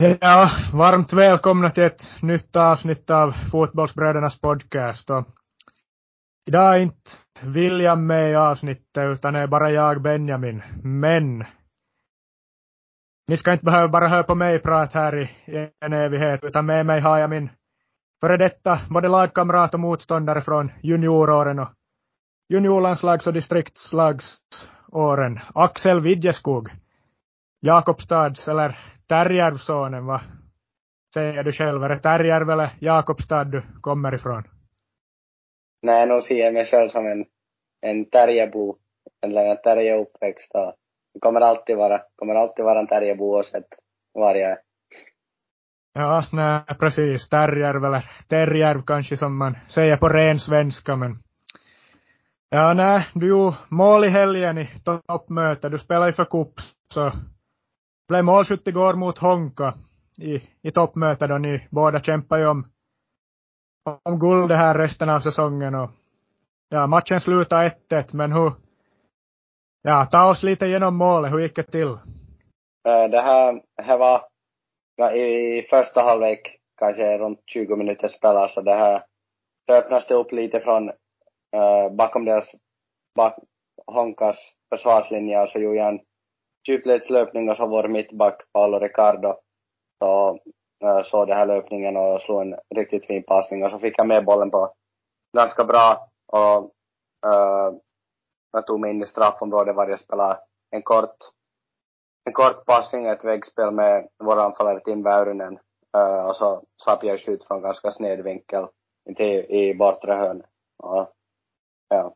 Ja, varmt välkomna till ett nytt avsnitt av Fotbollsbrödernas podcast. Och idag är inte William med i avsnittet utan är bara jag, Benjamin. Men ni ska inte behöva bara höra på mig prata här i en evighet, utan med mig har jag min före detta både lagkamrat och motståndare från junioråren och juniorlandslags- och distriktslagsåren. Axel Widjeskog, Jakobstads eller Tärjärvsonen, va? Säger du själv, är det Tärjärv eller Jakobstad du kommer ifrån? Nej, nog ser jag mig själv som en Tärjebo, en Tärjeuppväxt. Det kommer alltid vara en Tärjebo oavsett var jag är. Ja, nej, precis. Tärjärv eller Tärjärv kanske som man säger på ren svenska, men ja, nej, du gjorde mål i helgen i toppmöte. Du spelar ju för cup, så blev målskytt igår mot Honka i toppmöte då ni båda kämpar ju om guld det här resten av säsongen. Och ja, matchen slutade 1-1, men ta oss lite genom målet, hur gick det till? Det här var i första halvlek, kanske runt 20 minuter spelare, så det här öppnas det upp lite från bakom Honkas försvarslinje, och så gjorde jag en djupledslöpning och så vår mittback Paolo Ricardo så det här löpningen och slog en riktigt fin passning, och så fick jag med bollen på ganska bra och jag tog mig in i straffområdet varje spelare. En kort passning, ett väggspel med vår anfallare Tim Väyrynen, och så slapp jag skjut från ganska sned vinkel i bortre hörn. Ja.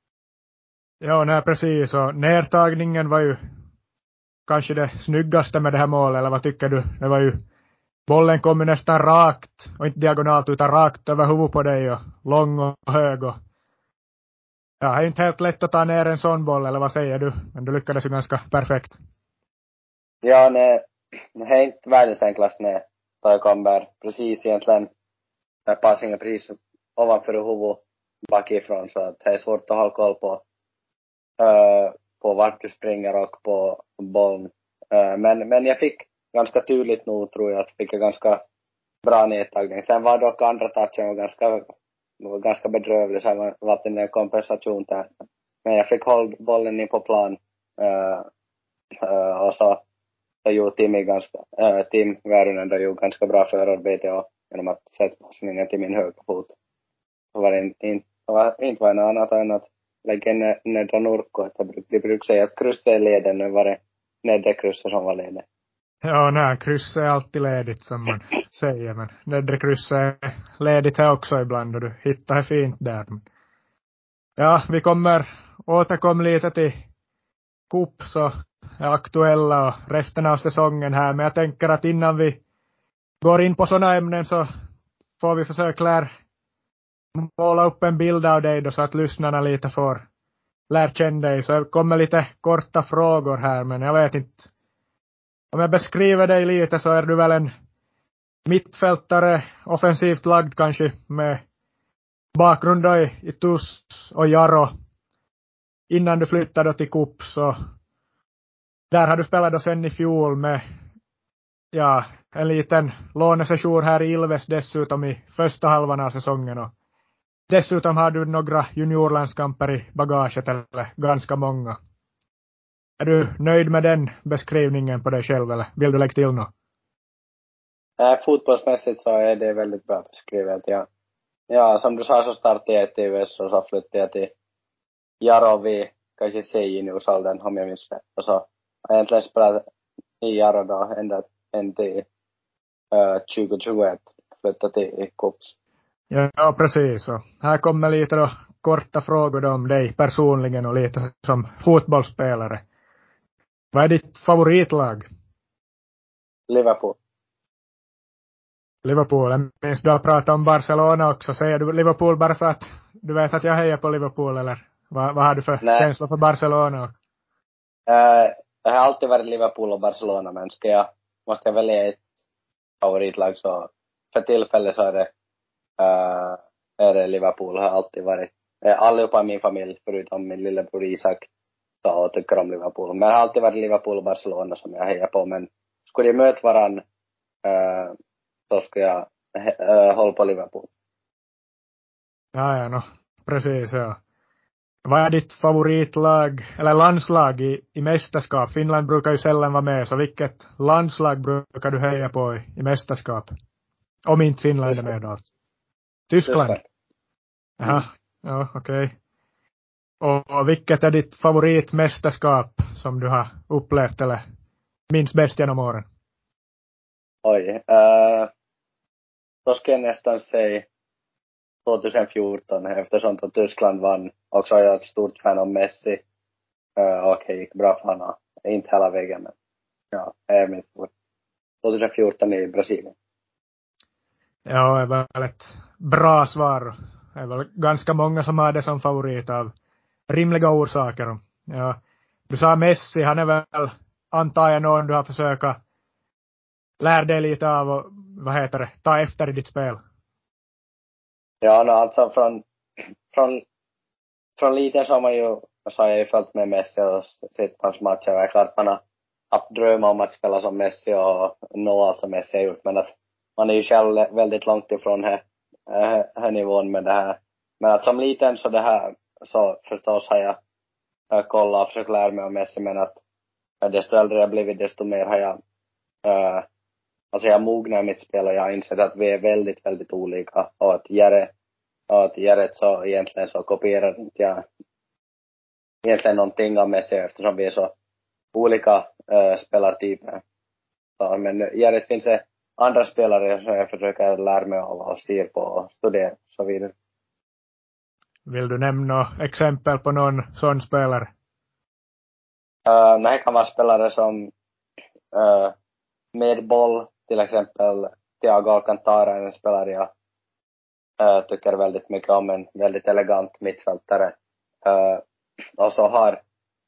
Ja, nej, precis. Och nedtagningen var ju kanske det snyggaste med det här målet, eller vad tycker du? Det var ju, bollen kom ju nästan rakt, och inte diagonalt utan rakt över huvudet på dig, och lång och hög. Och ja, det är inte helt lätt att ta ner en sån boll, eller vad säger du? Men du lyckades ju ganska perfekt. Ja, nej, det är inte världens enklaste när jag kommer precis egentligen, passningen precis ovanför huvudet bakifrån, så att det är svårt att ha koll på vart du springer och på bollen. Men jag fick ganska tydligt nog, tror jag, att fick jag ganska bra nedtagning. Sen var dock andra touchen var ganska bedrövlig, så var det en kompensation där. Men jag fick hålla bollen in på plan, och så gjorde Tim Väyrynen då gjorde ganska bra förarbete och genom att sätta passningen till min högra fot. Det var inte något annat än att lägga nedra Nurkko. De brukar säga att krysset är leden, nu var det nedre krysset som var leden. Ja, nej, krysset är alltid ledigt som man säger, men nedre krysset är ledigt här också ibland, och du hittar det fint där. Ja, vi kommer återkomma lite till cup, så är aktuella och resten av säsongen här, men jag tänker att innan vi går in på sådana ämnen så får vi försöka måla upp en bild av dig då, så att lyssnarna lite får lära känna dig. Så det kommer lite korta frågor här, men jag vet inte. Om jag beskriver dig lite så är du väl en mittfältare, offensivt lagd kanske, med bakgrund då i TUS och Jaro. Innan du flyttade till cup, så där har du spelat då sen i fjol med en liten lånesession här i Ilves dessutom i första halvan av säsongen, och dessutom har du några juniorlandskamper i bagaget, eller ganska många. Är du nöjd med den beskrivningen på dig själv, eller vill du lägga till något? Fotbollsmässigt så är det väldigt bra beskrivet, ja. Ja, som du sa så startade jag till US och så flyttade jag till Jaro vid kanske C-juniorsåldern, om jag minns det. Och så har jag egentligen spelat i Jaro då ända till 2021 flyttade till Kups. Ja, precis. Och här kommer lite då korta frågor då om dig personligen och lite som fotbollsspelare. Vad är ditt favoritlag? Liverpool. Jag minns du har pratat om Barcelona också. Säger du Liverpool bara för att du vet att jag hejar på Liverpool, eller vad har du för känsla för Barcelona? Jag har alltid varit Liverpool och Barcelona, men måste jag välja ett favoritlag, så för tillfället så är det Liverpool. Har alltid varit. Allihopa i min familj förutom min lillebror Isak så tycker om Liverpool. Men jag har alltid varit Liverpool och Barcelona som jag hejar på, men skulle de möta varann så ska jag hålla på Liverpool. Ja, no, precis, ja. Vad är ditt favoritlag, eller landslag i mästerskap? Finland brukar ju sällan vara med, så vilket landslag brukar du heja på i mästerskap? Om inte Finland är med då. Tyskland? Jaha, ja, okej. Och vilket är ditt favoritmästerskap som du har upplevt eller minst bäst genom åren? Oj. Då ska jag nästan säga 2014 eftersom då Tyskland vann. Också är jag ett stort fan av Messi. Okej, gick bra för honom. Inte hela vägen, men ja, är mitt favorit. 2014 i Brasilien. Ja, det är väl ett bra svar. Det är väl ganska många som har det som favorit av rimliga orsaker. Ja, du sa Messi, han är väl, antar jag, någon du har försökt lära dig lite av och, vad heter det, ta efter i ditt spel. Ja, no, alltså från liten så har jag ju följt med Messi och sett hans matcher. Det är klart man har haft drömmar om att spela som Messi och nå allt som Messi har gjort. Men att man är ju själv väldigt långt ifrån här nivån med det här. Men att som liten så det här, så förstås har jag kollat och försökt lära mig om Messi. Men att desto äldre jag blivit, desto mer har jag alltså jag mognar i mitt spel och jag har insett att vi är väldigt, väldigt olika. Och att Jared så egentligen så kopierar inte jag egentligen någonting av Messi eftersom vi är så olika spelartyper. Så, men Jared finns det andra spelare som jag försöker lära mig av och styr på och studera och så vidare. Vill du nämna exempel på någon sån spelare? Det här kan vara spelare som med boll, till exempel Thiago Alcantara är en spelare jag tycker väldigt mycket om, en väldigt elegant mittfältare. Och så har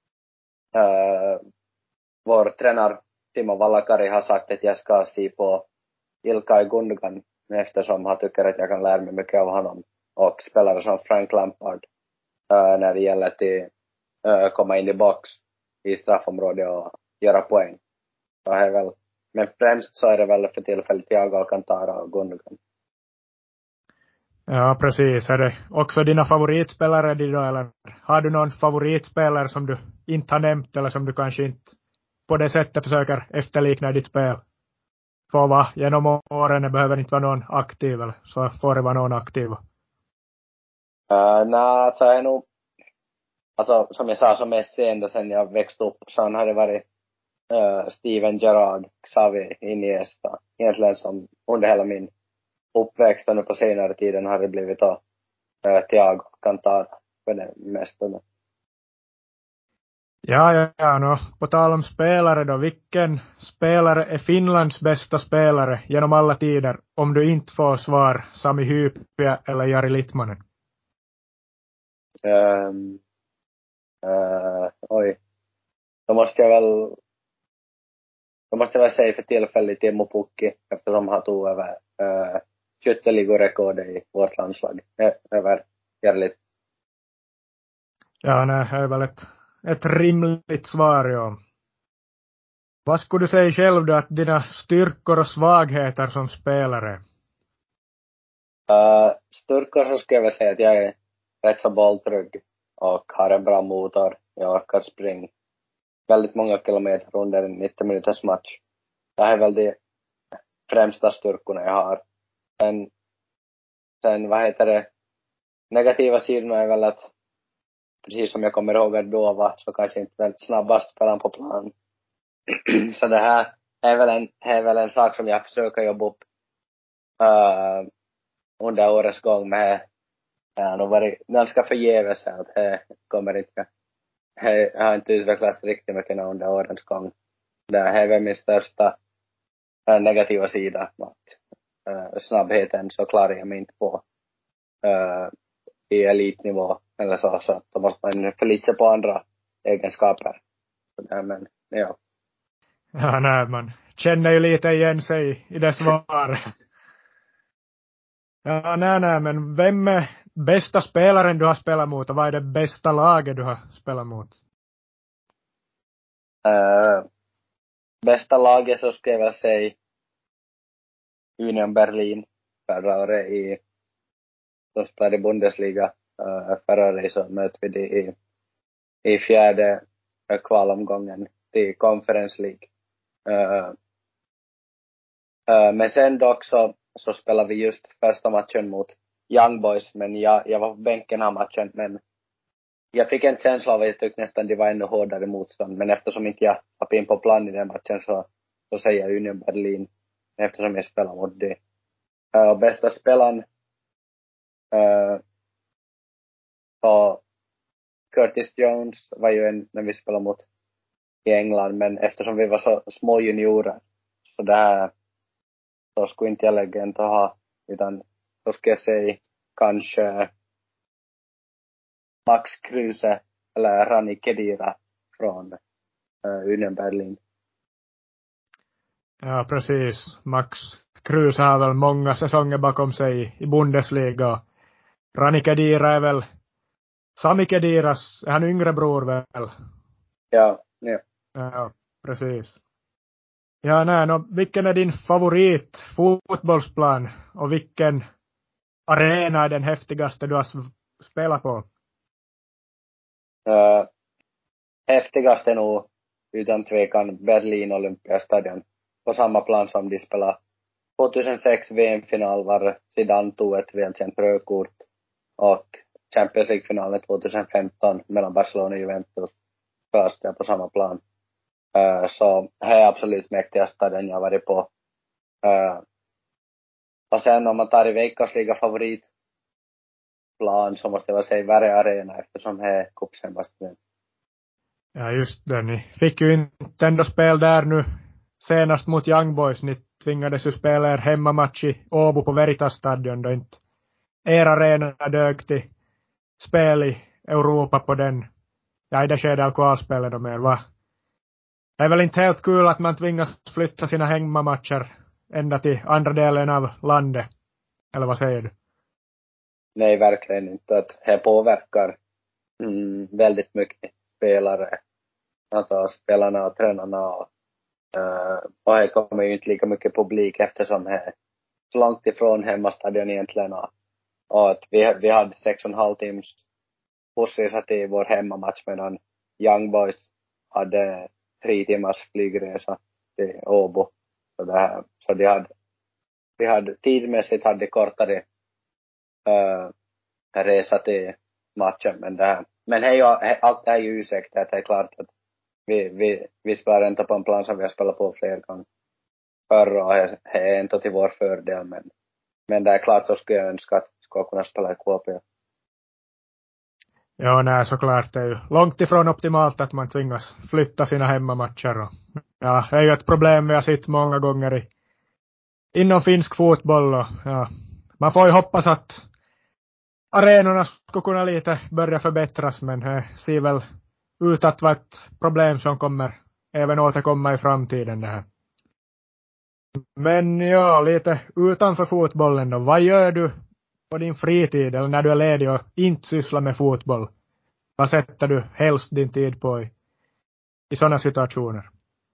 vår tränare Timo Valakari har sagt att jag ska se på Ilkay Gundogan eftersom han tycker att jag kan lära mig mycket av honom. Och spelare som Frank Lampard när det gäller att komma in i box i straffområdet och göra poäng. Så är väl, men främst så är det väl för tillfället Thiago Alcantara och Gundogan. Ja, precis. Är det också dina favoritspelare då, eller har du någon favoritspelare som du inte har nämnt eller som du kanske inte på det sättet försöker efterlikna i ditt spel? Får vara genom åren, det behöver inte vara någon aktiv, eller så får det vara någon aktiv. Nej, så är nog, alltså som jag sa, som Messi ända sen jag växte upp, så han hade varit Steven Gerrard, Xavi, Iniesta. Egentligen som under hela min uppväxt och nu på senare tiden har det blivit Thiago Alcantara för det mesta. Ja, no, på tal om spelare då, vilken spelare är Finlands bästa spelare genom alla tider om du inte får svar Sami Hyypiä eller Jari Litmanen? Oj. Då måste jag väl säga för tillfället Teemu Pukki eftersom han tog över skytteligorekordet i vårt landslag. Över Jari. Ja, nej, det är väl ett rimligt svar, ja. Vad skulle du säga själv då att dina styrkor och svagheter som spelare? Styrkor så skulle jag väl säga att jag är rätt så bolltrygg och har en bra motor. Jag orkar springa väldigt många kilometer under en 90 minuters match. Det här är väl de främsta styrkorna jag har. Sen vad heter det? Negativa sidorna är väl att precis som jag kommer ihåg att då var så kanske inte väldigt snabbast spelaren på plan. Så det här är väl en sak som jag försöker jobba upp under årets gång med. Jag har nog varit ganska förgäves att det kommer inte. Jag har inte utvecklats riktigt mycket under årens gång. Det här är väl min största negativa sida. Snabbheten så klarar jag mig inte på i elitnivå eller så då måste man förlita sig på andra egenskaper. Men ja. Ja, nej, man känner ju lite igen sig i det svaret. Ja, nej, men vem är bästa spelaren du har spelat mot och vad är det bästa laget du har spelat mot? Bästa laget så ska jag väl säga Union Berlin förra året de spelade i Bundesliga. Förra året så mötte vi det i fjärde kvalomgången till Conference League. Men sen dock så spelade vi just första matchen mot Young Boys, men jag var på bänken här matchen, men jag fick en känsla av att jag tyckte nästan det var ännu hårdare motstånd, men eftersom inte jag var in på plan i den matchen så säger jag Union Berlin, eftersom jag spelar mot det. Och bästa spelaren och Curtis Jones var ju en när vi spelade mot i England, men eftersom vi var så små juniorer så där så skulle inte jag lägga en ha, utan då ska jag säga kanske Max Kruse eller Rani Kedira från Union Berlin. Ja, precis. Max Kruse har väl många säsonger bakom sig i Bundesliga. Rani Kedira är väl Sami Kediras, är han yngre bror väl? Ja. Ja, precis. Ja, nej, vilken är din favorit fotbollsplan och vilken arena är den häftigaste du har spelat på? Häftigaste nog utan tvekan Berlin Olympiastadion. På samma plan som de spelade 2006 VM-final var Zidane tog ett välkänt rödkort och Champions League-finalen 2015 mellan Barcelona och Juventus spelades där på samma plan. Så här är absolut mäktigaste stadion jag varit på. Och sen om man tar i veckans liga favoritplan så måste jag väl säga Värö Arena eftersom här är cupsemestern. Ja, just det. Ni fick ju inte ändå spel där nu senast mot Young Boys. Ni tvingades ju spela er hemmamatch i Åbo på Veritas-stadion då inte er arena dög till spel i Europa på den. Ja, i det skedet av kvalspelet och mer, va? Det är väl inte helt kul att man tvingas flytta sina hemmamatcher ända till andra delen av landet. Eller vad säger du? Nej, verkligen inte. Att det påverkar väldigt mycket spelare. Alltså spelarna och tränarna. Och det kommer ju inte lika mycket publik eftersom det är så långt ifrån hemmastadion egentligen. Och att vi hade 6,5 timmars bussresa till vår hemmamatch medan Young Boys hade 3 timmars flygresa till Åbo. Så vi hade tidsmässigt hade kortare resa till matchen, men allt det här är ju ursäktat. Det är klart att vi spelar inte på en plan som vi har spelat på flera gånger förr och det är inte till vår fördel, men det är klart så skulle jag önska att vi skulle kunna spela i KP. Ja, nej, såklart. Det är ju långt ifrån optimalt att man tvingas flytta sina hemmamatcher. Och, ja, det är ju ett problem vi har sett många gånger inom finsk fotboll. Och, ja, man får ju hoppas att arenorna ska kunna lite börja förbättras, men det ser väl ut att vara ett problem som kommer även återkomma i framtiden det här. Men ja, lite utanför fotbollen då. Vad gör du på din fritid eller när du är ledig och inte sysslar med fotboll? Vad sätter du helst din tid på i sådana situationer?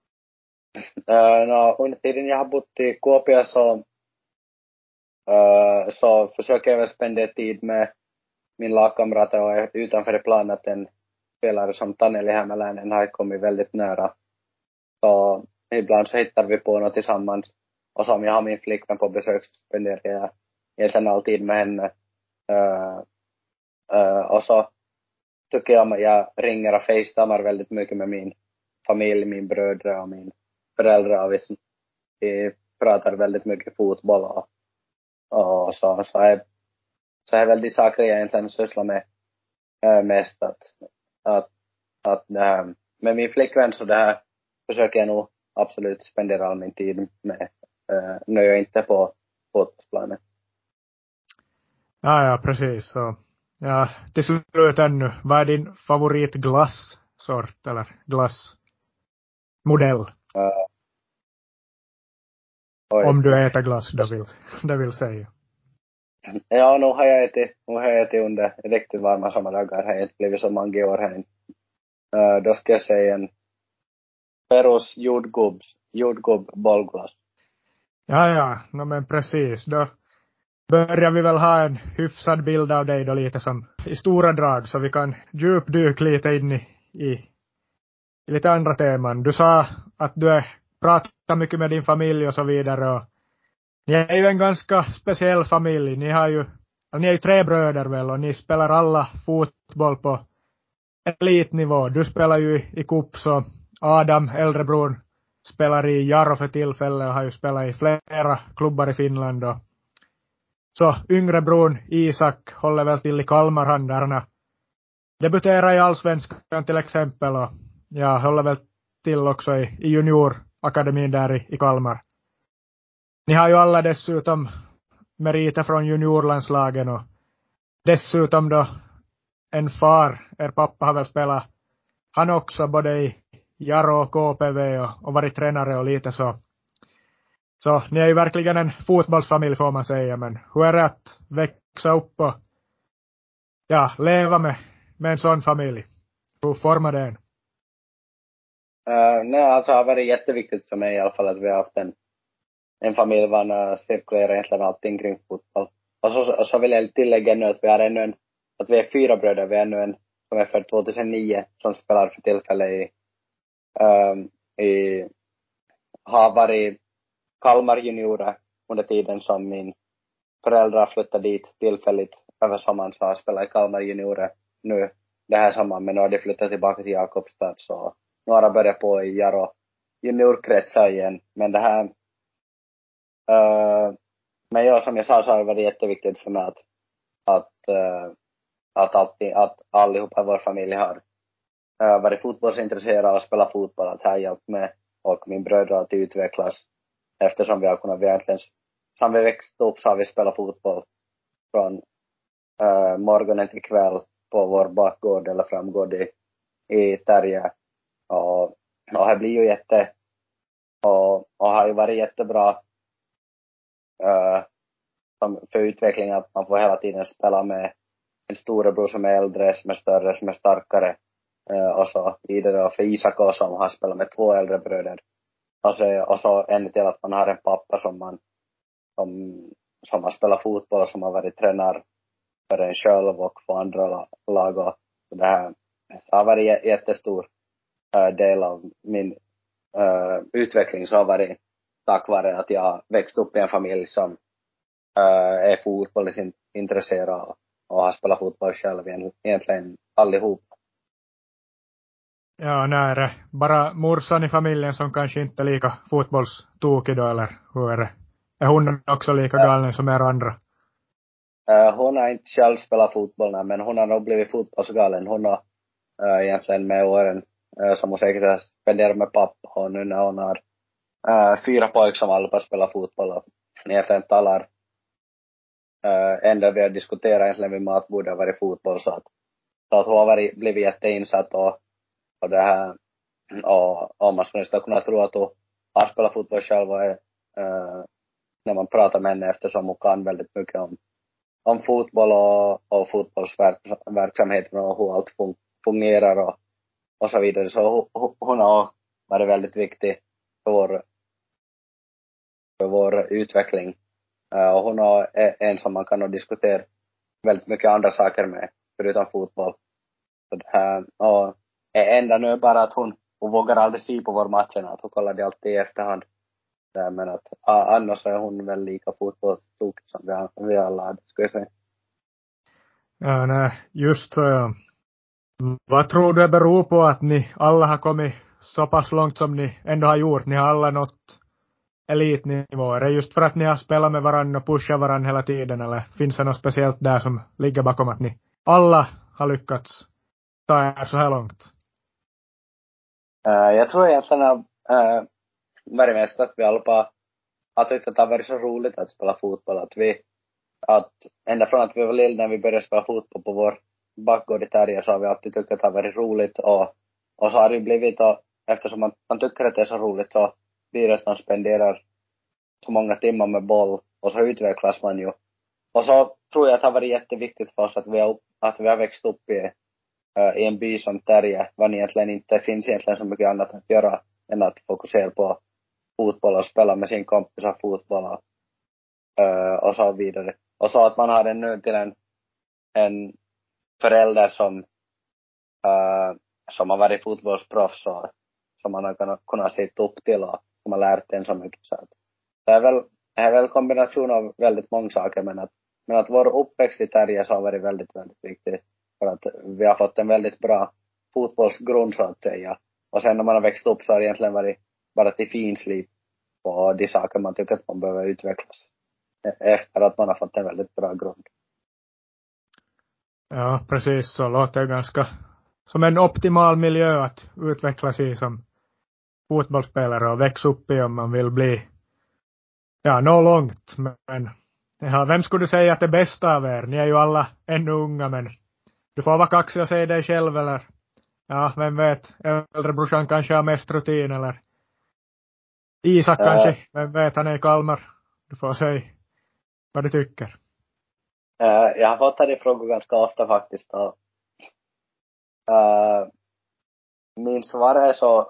Under tiden jag har bott i KP så försöker jag väl spendera tid med min lagkamrat och utanför det plan att en spelare som Taneli Hämäläinen har kommit väldigt nära. Så ibland så hittar vi på något tillsammans. Och som jag har min flickvän på besök så spenderar jag egentligen alltid med henne. Och så tycker jag att jag ringer och facetimar väldigt mycket med min familj, min bröder och min föräldrar. Vi pratar väldigt mycket fotboll och så är väl de saker jag egentligen sysslar med mest att med min flickvän så det här försöker jag nog absolut spendera all min tid med när jag inte är på fotbollsplanen. Ja, precis. Så, ja, till slut ännu. Vad är din favoritglassort eller glassmodell? Om du äter glass, det vill säga. Ja, nu har jag ätit under riktigt varma sommardagar. Det har inte blivit så många år här. Då ska jag säga en Perus jordgubb bollglass. Ja, no men precis. Då börjar vi väl ha en hyfsad bild av dig då lite som i stora drag, så vi kan djupdyka lite in i lite andra teman. Du sa att du pratar mycket med din familj och så vidare, och ni är ju en ganska speciell familj. Ni är ju 3 bröder väl, och ni spelar alla fotboll på elitnivå. Du spelar ju i Kups, och Adam, äldrebror, spelar i Jaro för tillfället och har ju spelat i flera klubbar i Finland. Och så yngre bror Isak håller väl till i Kalmar, han där. Debuterar i Allsvenskan till exempel, och jag håller väl till också i juniorakademin där i Kalmar. Ni har ju alla dessutom meriter från juniorlandslagen, och dessutom då en far, pappa har väl spelat han också både i Jaro och KPV och varit tränare och lite så. Så ni är ju verkligen en fotbollsfamilj får man säga, men hur är det att växa upp och leva med en sån familj? Hur formar det en? Nej, alltså det har varit jätteviktigt för mig i alla fall att vi har haft en familj var cirkulerar egentligen allting kring fotboll. Och så vill jag tillägga nu att vi har att vi är 4 bröder. Vi är ännu en som är född 2009 som spelar för tillfället har varit Kalmar juniorer under tiden som min föräldrar flyttade dit tillfälligt över sommaren, så har spelat i Kalmar juniorer nu det här sommaren, men nu har de flyttat tillbaka till Jakobstad, så några börjar på i Jaro juniorkretsar igen. Men det här men som jag sa så har det varit jätteviktigt för mig att allihopa i vår familj har varit fotbollsintresserade och spelat fotboll, att det har hjälpt mig och min bröder att utvecklas, eftersom vi har kunnat egentligen, som vi växt upp så har vi spelat fotboll från morgonen till kväll på vår bakgård eller framgård i Terje, och det blir ju och har ju varit jättebra för utveckling att man får hela tiden spela med en storebror som är äldre, som är större, som är starkare, och så vidare. Och för Isak också, som har spelat med 2 äldre bröder. Och så ännu till att man har en pappa som har spelat fotboll och som har varit tränare för en själv och för andra lag. Och det här så har varit jättestor del av min utveckling, så har varit tack vare att jag växt upp i en familj som är fotbollsintresserad och har spelat fotboll själv egentligen allihop. Ja, när bara morsan i familjen som kanske inte är lika fotbollstokig då, eller hur är det? Är hon också lika galen som er andra? Hon har inte själv spelat fotboll, men hon har nog blivit fotbollsgalen. Hon har egentligen med åren, som hon säkert har spenderat med pappa, och nu när hon har 4 pojkar som allihopa spelar fotboll och egentligen talar enda vi har diskuterat egentligen vid matbordet har varit fotboll, så att hon har blivit jätteinsatt och det här, och man skulle nästan kunna tro att hon har spelat fotboll själv och när man pratar med henne, eftersom hon kan väldigt mycket om fotboll och fotbollsverksamheten och hur allt fungerar och så vidare. Så hon har varit väldigt viktig för vår utveckling. Och hon har en som man kan nog diskutera väldigt mycket andra saker med, förutom fotboll. Så det här, och enda nu är bara att hon vågar aldrig se på vår matcherna, att hon kollar det alltid i efterhand. Men att annars är hon väl lika fotbollstokig som vi alla hade, skulle jag säga. Ja, nej, just så ja. Vad tror du det beror på att ni alla har kommit så pass långt som ni ändå har gjort? Ni har alla nått elitnivå. Är det just för att ni har spelat med varandra och pushat varandra hela tiden, eller finns det något speciellt där som ligger bakom att ni alla har lyckats ta er så här långt? Jag tror egentligen att varit mest att vi allihopa har tyckt att det har varit så roligt att spela fotboll, att ända från att vi var lilla när vi började spela fotboll på vår bakgård i Terje, så har vi alltid tyckt att det har varit roligt, och så har det blivit, och eftersom man tycker att det är så roligt, så blir det att man spenderar så många timmar med boll, och så utvecklas man ju. Och så tror jag att det har varit jätteviktigt för oss att vi har växt upp i en by som Terje, var egentligen inte finns egentligen så mycket annat att göra än att fokusera på fotboll och spela med sin kompisar fotboll och så vidare. Och så att man har en nu till en förälder som har varit fotbollsproffs och som man har kunnat se upp till och som har lärt en så mycket. Så att det är väl kombination av väldigt många saker, men att vår uppväxt i Terje så har varit väldigt, väldigt viktig. För att vi har fått en väldigt bra fotbollsgrund så att säga. Och sen när man har växt upp så har det egentligen varit bara till finslipp på de saker man tycker att man behöver utvecklas efter att man har fått en väldigt bra grund. Ja, precis, så låter det ganska som en optimal miljö att utvecklas i som fotbollsspelare och växa upp i om man vill bli nå långt. Men vem skulle du säga att det bästa av er? Ni är ju alla ännu unga, men du får vara kaxig och säga dig själv, eller vem vet, äldrebrorsan kanske har mest rutin, eller Isak kanske, vem vet, han är i Kalmar. Du får säga vad du tycker. Jag har fått de frågor ganska ofta faktiskt. Och, min svar är så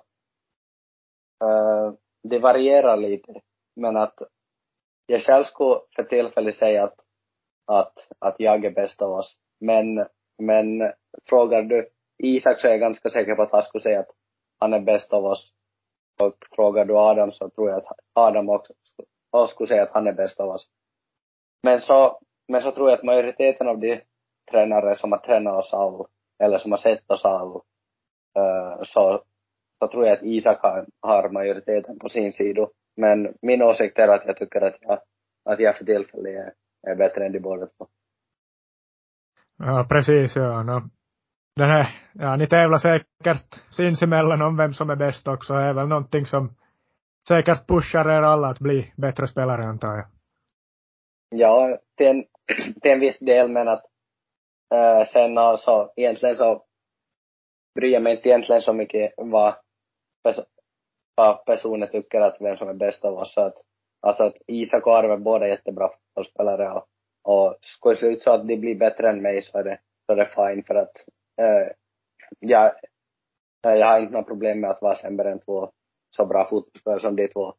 det varierar lite. Men att jag själv skulle för tillfället säga att jag är bäst av oss. Men frågar du Isak så är jag ganska säker på att han skulle säga att han är bäst av oss. Och frågar du Adam så tror jag att Adam också skulle säga att han är bäst av oss. Men så tror jag att majoriteten av de tränare som har tränat oss av, eller som har sett oss av, så tror jag att Isak har majoriteten på sin sida. Men min åsikt är att jag tycker att jag för tillfället är bättre än de båda två. Ja, precis, ja. Den här, ni tävlar säkert sinsemellan om vem som är bäst också. Det är väl någonting som säkert pushar er alla att bli bättre spelare, antar jag. Ja, till en viss del, men att sen alltså egentligen så bryr jag mig inte egentligen så mycket vad personer tycker att vem som är bäst av oss. Så att Isak och Arve båda är jättebra fotbollsspelare och skulle det slut så att de blir bättre än mig så är det fine, för att jag har inte några problem med att vara sämre än två så bra fotbollsspelare som de två.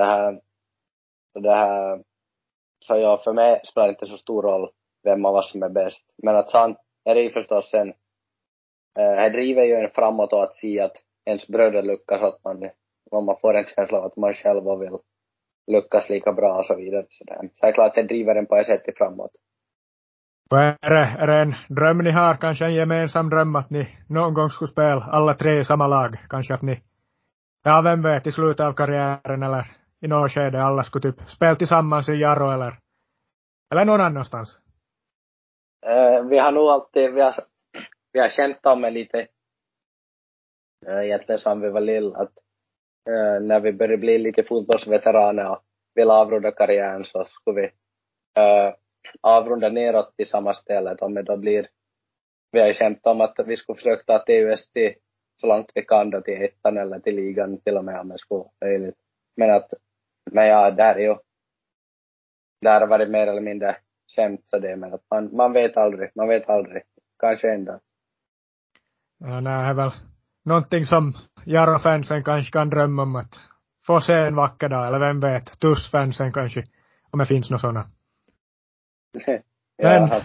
Så ja, för mig spelar det inte så stor roll vem av oss som är bäst. Men att sen är det ju förstås här driver ju en framåt och att se att ens bröder lyckas, att man får en känsla av att man själv vill lyckas lika bra och så vidare. Så det är klart att det driver en på ett sätt framåt. Är det en dröm ni har, kanske en gemensam dröm att ni någon gång skulle spela alla tre i samma lag? Kanske att ni, vem vet, i slutet av karriären eller i något skede alla skulle typ spela tillsammans i Jaro eller någon annanstans? Vi har nog alltid, vi har känt om med lite egentligen som vi var lilla, att när vi började bli lite fotbollsveteraner och vill avrunda karriären så skulle vi avrunda neråt till samma stället. Om det då blir, vi har känt om att vi skulle försöka ta TUS till så långt vi kan då till ettan eller till ligan till och med om det skulle möjligt. Men ja, där har varit mer eller mindre känt så det, men att man vet aldrig, kanske ändå. Ja, det är väl någonting som Jaro-fansen kanske kan drömma om att få se en vacker dag, eller vem vet, TUS-fansen kanske, om det finns några sådana. Men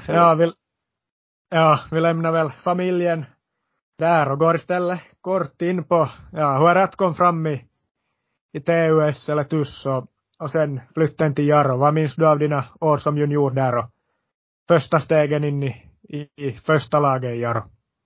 vi lämnar väl familjen där och går istället kort in på hur är det att komma fram i TUS eller TUS och sen flytten till Jaro. Vad minns du av dina år som junior där och första stegen in i första laget i Jaro?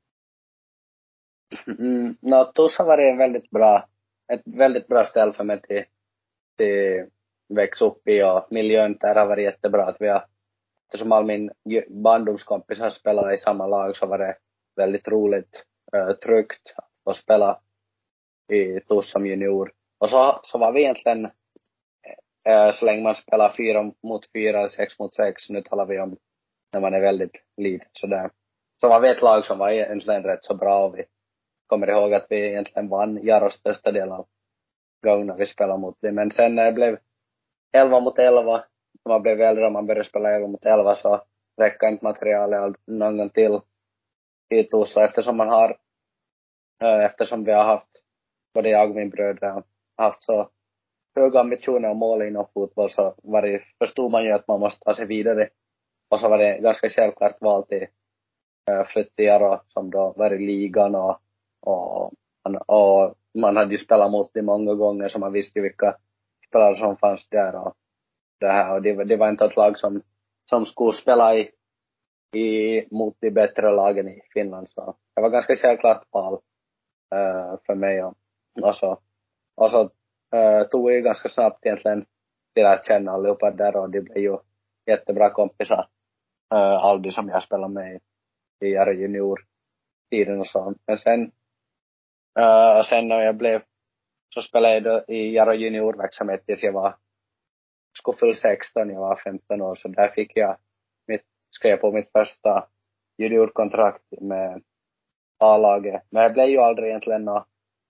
TUS har varit ett väldigt bra ställe för mig till växa upp i, och miljön där har varit jättebra. Att eftersom all min barndomskompisar spelar i samma lag så var det väldigt roligt, tryggt att spela i TUS som junior. Och så var vi egentligen, så länge man spelar 4 mot 4 eller 6 mot 6, nu talar vi om när man är väldigt liten sådär. Så var vi ett lag som var egentligen rätt så bra, och vi kommer ihåg att vi egentligen vann Jaros största del av gångerna vi spelade mot det. Men sen när det blev 11 mot 11, när man blev äldre och man började spela 11 mot 11, så räcker inte materialet någon gång till i TUS. Så eftersom vi har haft, både jag och min bröder har haft så höga ambitioner och mål inom fotboll så förstod man ju att man måste ta sig vidare. Och så var det ganska självklart val till Flyttiaro som då var i ligan och man hade ju spelat mot det många gånger så man visste ju vilka spelare som fanns där och det här. Och det var inte ett lag som skulle spela mot de bättre lagen i Finland. Så det var ganska självklart val för mig. Och så tog vi ganska snabbt egentligen till att känna allihopa där och det blev ju jättebra kompisar. Aldi som jag spelade med i Jaro junior-tiden och så. Men sen när jag blev så spelade jag i Jaro junior-verksamhet tills jag skulle fylla 16, jag var 15 år. Så där skrev på mitt första juniorkontrakt med A-laget. Men jag blev ju aldrig egentligen något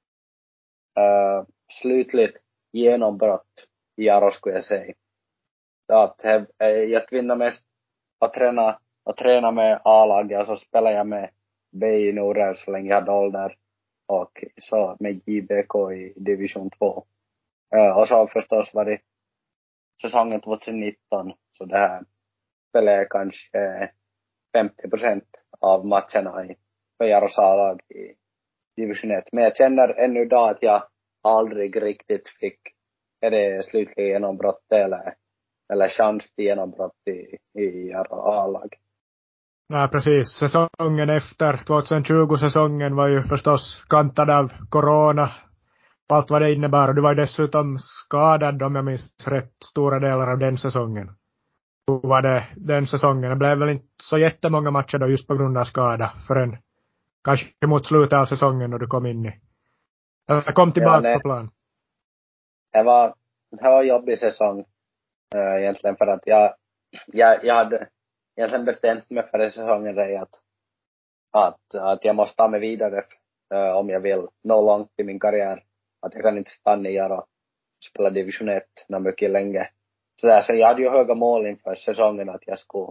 slutligt genombrott i Jaro skulle jag säga. Att jag tvinnar mest att träna med A-laget och så spelar jag med B i Norrö så länge jag hade ålder och så med JBK i division 2. Och så förstås var det säsongen 2019 så det här spelade jag kanske 50% av matcherna för Jaros A-lag i division 1. Men jag känner ännu idag att jag aldrig riktigt fick det slutliga genombrott eller chans till genombrott i A-lag. Nej, precis. Säsongen efter 2020-säsongen var ju förstås kantad av corona. Allt vad det innebar. Och du var ju dessutom skadad om jag minns rätt stora delar av den säsongen. Hur var det den säsongen? Det blev väl inte så jättemånga matcher då just på grund av skada förrän kanske mot slutet av säsongen när du kom in eller kom tillbaka på plan. Det var en jobbig säsong egentligen för att jag hade egentligen bestämt mig för säsongen att jag måste ta mig vidare om jag vill nå långt i min karriär. Att jag kan inte stanna i och spela division 1 mycket länge. Så jag hade ju höga mål inför säsongen att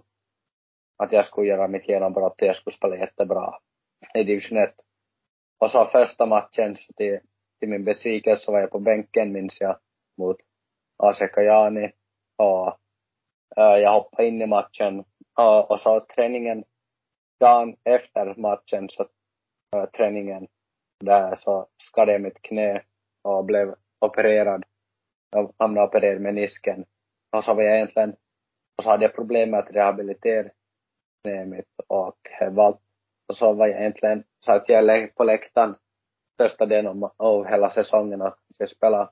jag skulle göra mitt genombrott och jag skulle spela jättebra i division 1. Och så första matchen så till min besvikelse var jag på bänken minns jag mot AC Kajani och jag hoppade in i matchen och så träningen dagen efter matchen så träningen där så skadade jag mitt knä och blev opererad. Jag hamnade opererad med nisken. Och så var jag egentligen och så hade jag problem med att rehabilitera knä mitt och så var jag egentligen så att jag på läktaren största delen av hela säsongen och jag spelade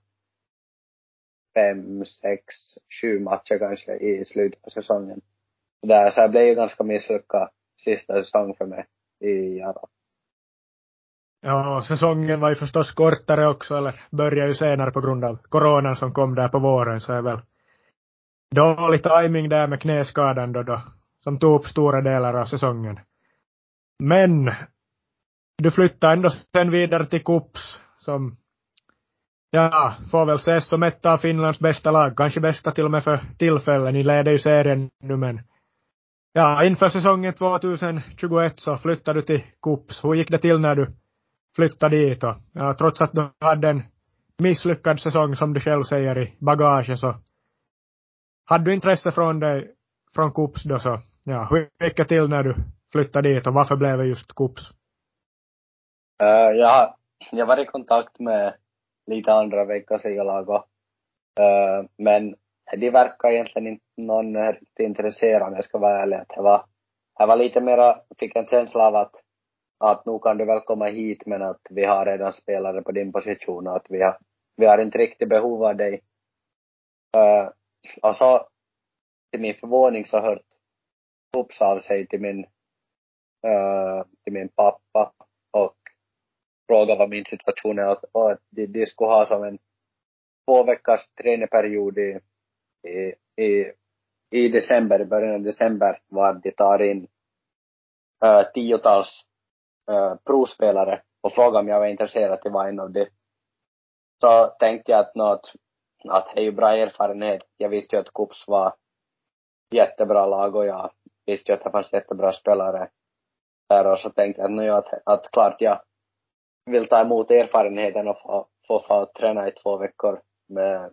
5, 6, 7 matcher kanske i slutet av säsongen. Så jag blev ju ganska misslyckad sista säsong för mig i Jaro. Ja, säsongen var ju förstås kortare också, eller började ju senare på grund av coronan som kom där på våren, så är väl dålig timing där med knäskadan då som tog upp stora delar av säsongen. Men du flyttade ändå sen vidare till KuPS som får väl ses som ett av Finlands bästa lag, kanske bästa till och med för tillfällen. Ni leder ju serien nu, men inför säsongen 2021 så flyttade du till KuPS. Hur gick det till när du flyttade dit? Och, trots att du hade en misslyckad säsong som du själv säger i bagage så hade du intresse från KuPS då så. Hur gick det till när du flyttade dit och varför blev det just KuPS? Jag var i kontakt med lite andra veckosligalag men det verkar egentligen inte någon riktigt intresserad om jag ska vara ärlig. Jag var lite mera, fick en känsla av att nu kan du väl komma hit men att vi har redan spelare på din position och att vi har inte riktigt behov av dig. Och så till min förvåning så hört KuPS av sig till min pappa och fråga vad min situation är och att de skulle ha som en 2 veckors träneperiod i december, i början av december var de tar in 10-tals provspelare och frågade om jag var intresserad till vara en av det. Så tänkte jag att det är ju bra erfarenhet. Jag visste ju att KuPS var jättebra lag och jag visste ju att det fanns jättebra spelare där och så tänkte jag att klart jag vill ta emot erfarenheten och få träna i 2 veckor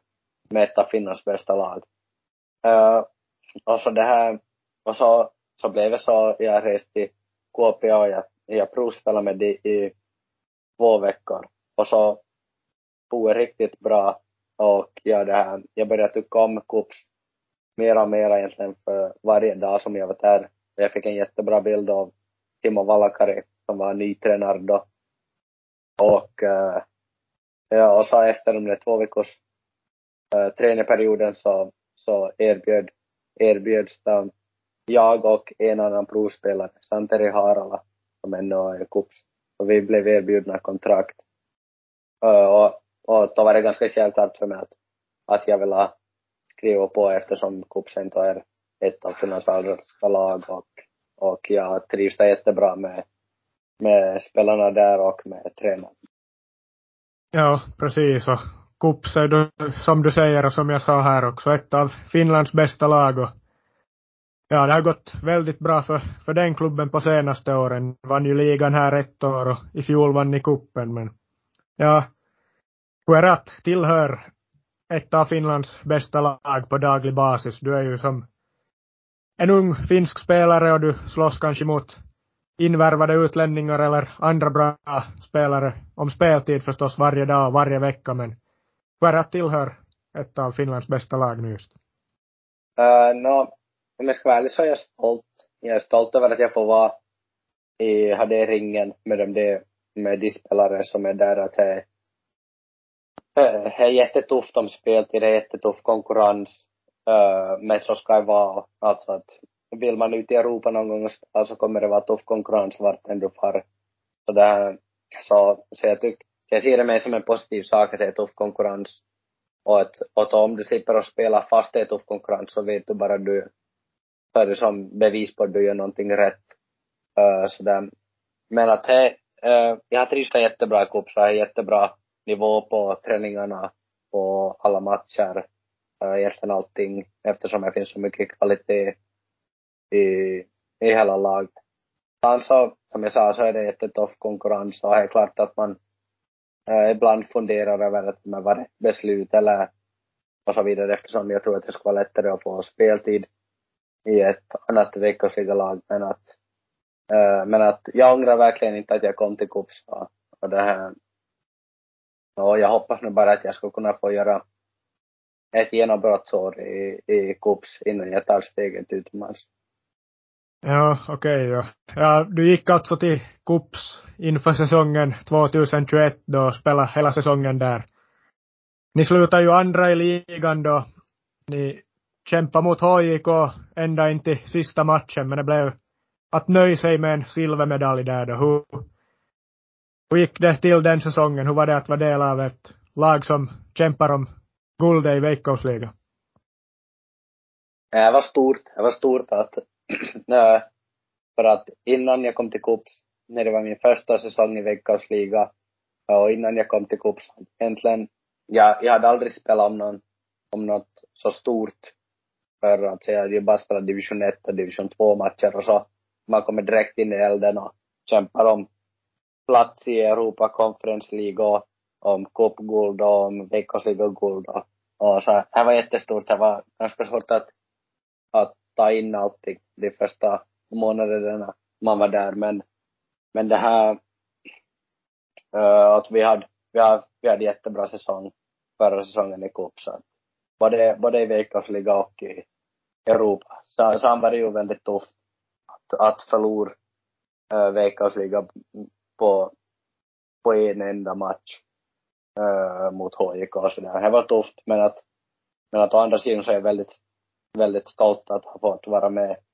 med ett av Finlands bästa lag. Och så det här, och så blev det så, jag reste till Kuopio och jag provspelade med det i 2 veckor. Och så tog det riktigt bra. Och det här, jag började tycka om Kups mer och mer egentligen för varje dag som jag var där. Jag fick en jättebra bild av Timo Valakari som var ny tränare då. Och och så efter de 2 veckors träningsperioden så erbjöds jag och en annan provspelare, Santeri Harala, som ännu är Kups. Och vi blev erbjudna kontrakt. Och då var det ganska självklart för mig att jag ville skriva på eftersom Kups inte är ett av Finlands allra lag. Och jag trivs jättebra med spelarna där och med tränaren. Ja, precis. Och Kups är då, som du säger och som jag sa här också, ett av Finlands bästa lag. Och ja, det har gått väldigt bra för den klubben på senaste åren. Vann ju ligan här 1 år och i fjol vann i kuppen. Men ja, Kuerat tillhör ett av Finlands bästa lag på daglig basis. Du är ju som en ung finsk spelare och du slåss kanske mot invärvade utlänningar eller andra bra spelare om speltid förstås varje dag och varje vecka. Men Kuerat tillhör ett av Finlands bästa lag nu just. Om jag ska vara ärlig så är jag stolt. Jag är stolt över att jag får vara i ringen med de spelare som är där. Att det är jättetufft om speltid, det är jättetuff konkurrens. Men så ska det vara. Alltså att vill man ut i Europa någon gång så kommer det vara tuff konkurrens vart än du far. Så jag ser det mer som en positiv sak att det är tuff konkurrens. Och om du slipper att spela fast det är tuff konkurrens så vet du bara så är det som bevis på att du gör någonting rätt. Men att jag har trivts jättebra i Kups, jag har jättebra nivå på träningarna, på alla matcher, egentligen allting, eftersom det finns så mycket kvalitet i hela laget. Så, som jag sa, så är det jättetuff konkurrens och det är klart att man ibland funderar över att man var rätt beslut eller och så vidare, eftersom jag tror att det skulle vara lättare att få speltid i ett annat veckosligalag. Men att jag ångrar verkligen inte att jag kom till Kups och det här. Och jag hoppas nu bara att jag ska kunna få göra ett genombrottsår i Kups innan jag tar steget utomlands. Ja, okej. Ja, du gick alltså till Kups inför säsongen 2021 då och spelade hela säsongen där. Ni slutar ju andra i ligan då. Ni kämpar mot HJK ända in till sista matchen, men det blev att nöja sig med en silvermedalj där då. Hur gick det till den säsongen? Hur var det att vara del av ett lag som kämpar om guldet i Veikkausliga? Det var stort att för att innan jag kom till Kups, när det var min första säsong i Veikkausliga och innan jag kom till Kups egentligen, jag hade aldrig spelat om något så stort, för att jag hade ju bara spelat division 1 och division 2 matcher och så man kommer direkt in i elden och kämpar om plats i Europa Conference League och om cupguld och om Veikkausliga-guld och så det var jättestort. Det var ganska svårt att ta in allting de första månaderna man var där, men det här att vi hade jättebra säsong förra säsongen i cup, så både i Veikkausliga och i Europa. Så var det ju väldigt tufft att förlora Veikkausliga på en enda match mot HJK och sådär. Det var tufft, men att å andra sidan så är jag väldigt, väldigt stolt att ha fått vara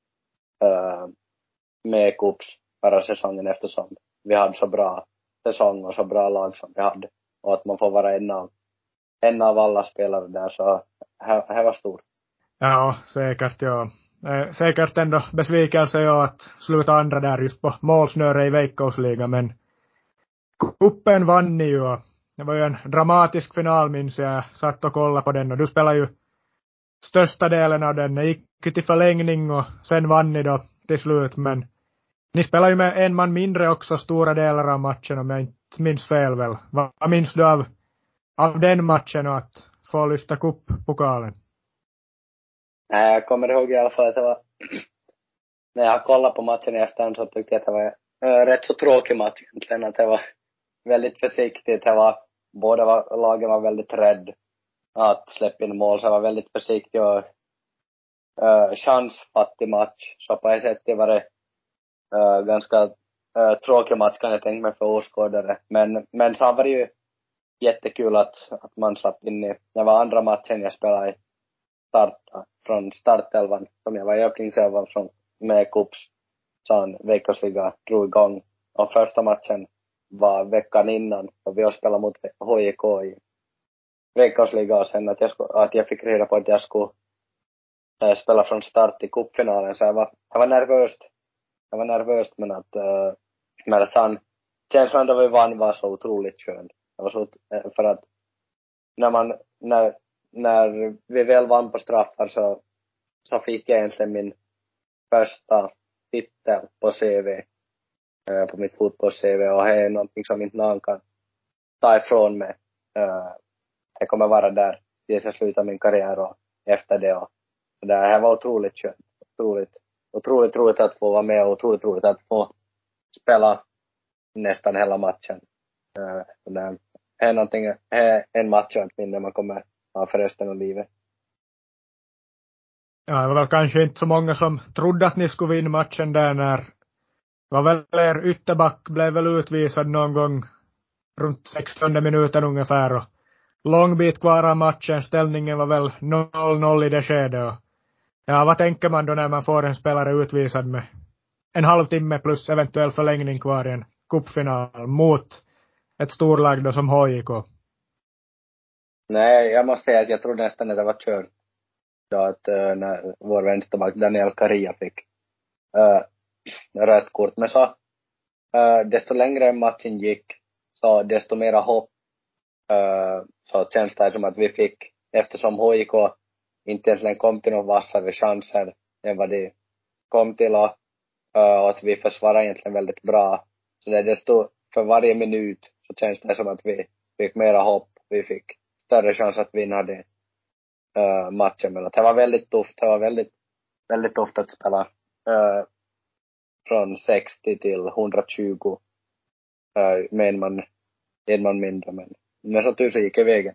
med Kups förra säsongen, eftersom vi hade så bra säsong och så bra lag som vi hade. Och att man får vara en av alla spelare där, så det var stort. Ja, säkert, ja. Säkert ändå besvikelse ja, att sluta andra där just på målsnöre i Veikkausliga, men kuppen vann ni ju. Det var ju en dramatisk final, minns jag. Satt och kollade på den och du spelade ju största delen av den. Ni gick till förlängning och sen vann ni då till slut, men ni spelade ju med en man mindre också stora delar av matchen, om jag inte minns fel väl. Vad minns du av den matchen och att få lyfta cup-pokalen? Nej, jag kommer ihåg i alla fall att det var när jag kollade på matchen i efterhand så tyckte jag att det var rätt så tråkig match egentligen. Att det var väldigt försiktigt. Lagen var väldigt rädd att släppa in mål. Så det var väldigt försiktig och chansfattig match. Så på ett sätt det var det ganska tråkig match kan jag tänka mig för åskådare. Men så var det ju jättekul att man slapp in i. Det var andra matchen jag spelade i från startelvan. Som jag var i öppningselvan med Kups. Så veckosliga drog igång. Och första matchen var veckan innan. Och vi har spelat mot HJK i veckosliga. Och sen att jag fick reda på att jag skulle spela från start i cupfinalen. Så jag var nervöst. Men att han känslan då vi vann var så otroligt skön. Det var så för att när vi väl vann på straffar så fick jag egentligen min första titel på CV, på mitt fotbolls-CV, och det är någonting som inte någon kan ta ifrån mig. Jag kommer vara där tills jag slutar min karriär och efter det. Och det här var otroligt skönt. Otroligt roligt att få vara med och otroligt roligt att få spela nästan hela matchen. Det är en match och ett minne man kommer ha för resten av livet. Ja, det var väl kanske inte så många som trodde att ni skulle vinna matchen där när var väl er ytterback blev väl utvisad någon gång runt 16 minuten ungefär, och lång bit kvar av matchen. Ställningen var väl 0-0 i det skedet. Och ja, vad tänker man då när man får en spelare utvisad med en halvtimme plus eventuell förlängning kvar i en cupfinal mot ett storlag då som HJK? Nej, jag måste säga att jag trodde nästan att det var kört. Så att när vår vänsterback Daniel Caria fick rött kort. Men så desto längre matchen gick så desto mera hopp så känns det som att vi fick, eftersom HJK inte egentligen kom till några vassare chanser än vad de kom till, och att vi försvarade egentligen väldigt bra. Så det är desto för varje minut så känns det som att vi fick mera hopp. Vi fick större chans att vinna det matchen. Men det var väldigt tufft. Det var väldigt, väldigt tufft att spela från 60 till 120 med en man mindre. Men så tur så gick det vägen.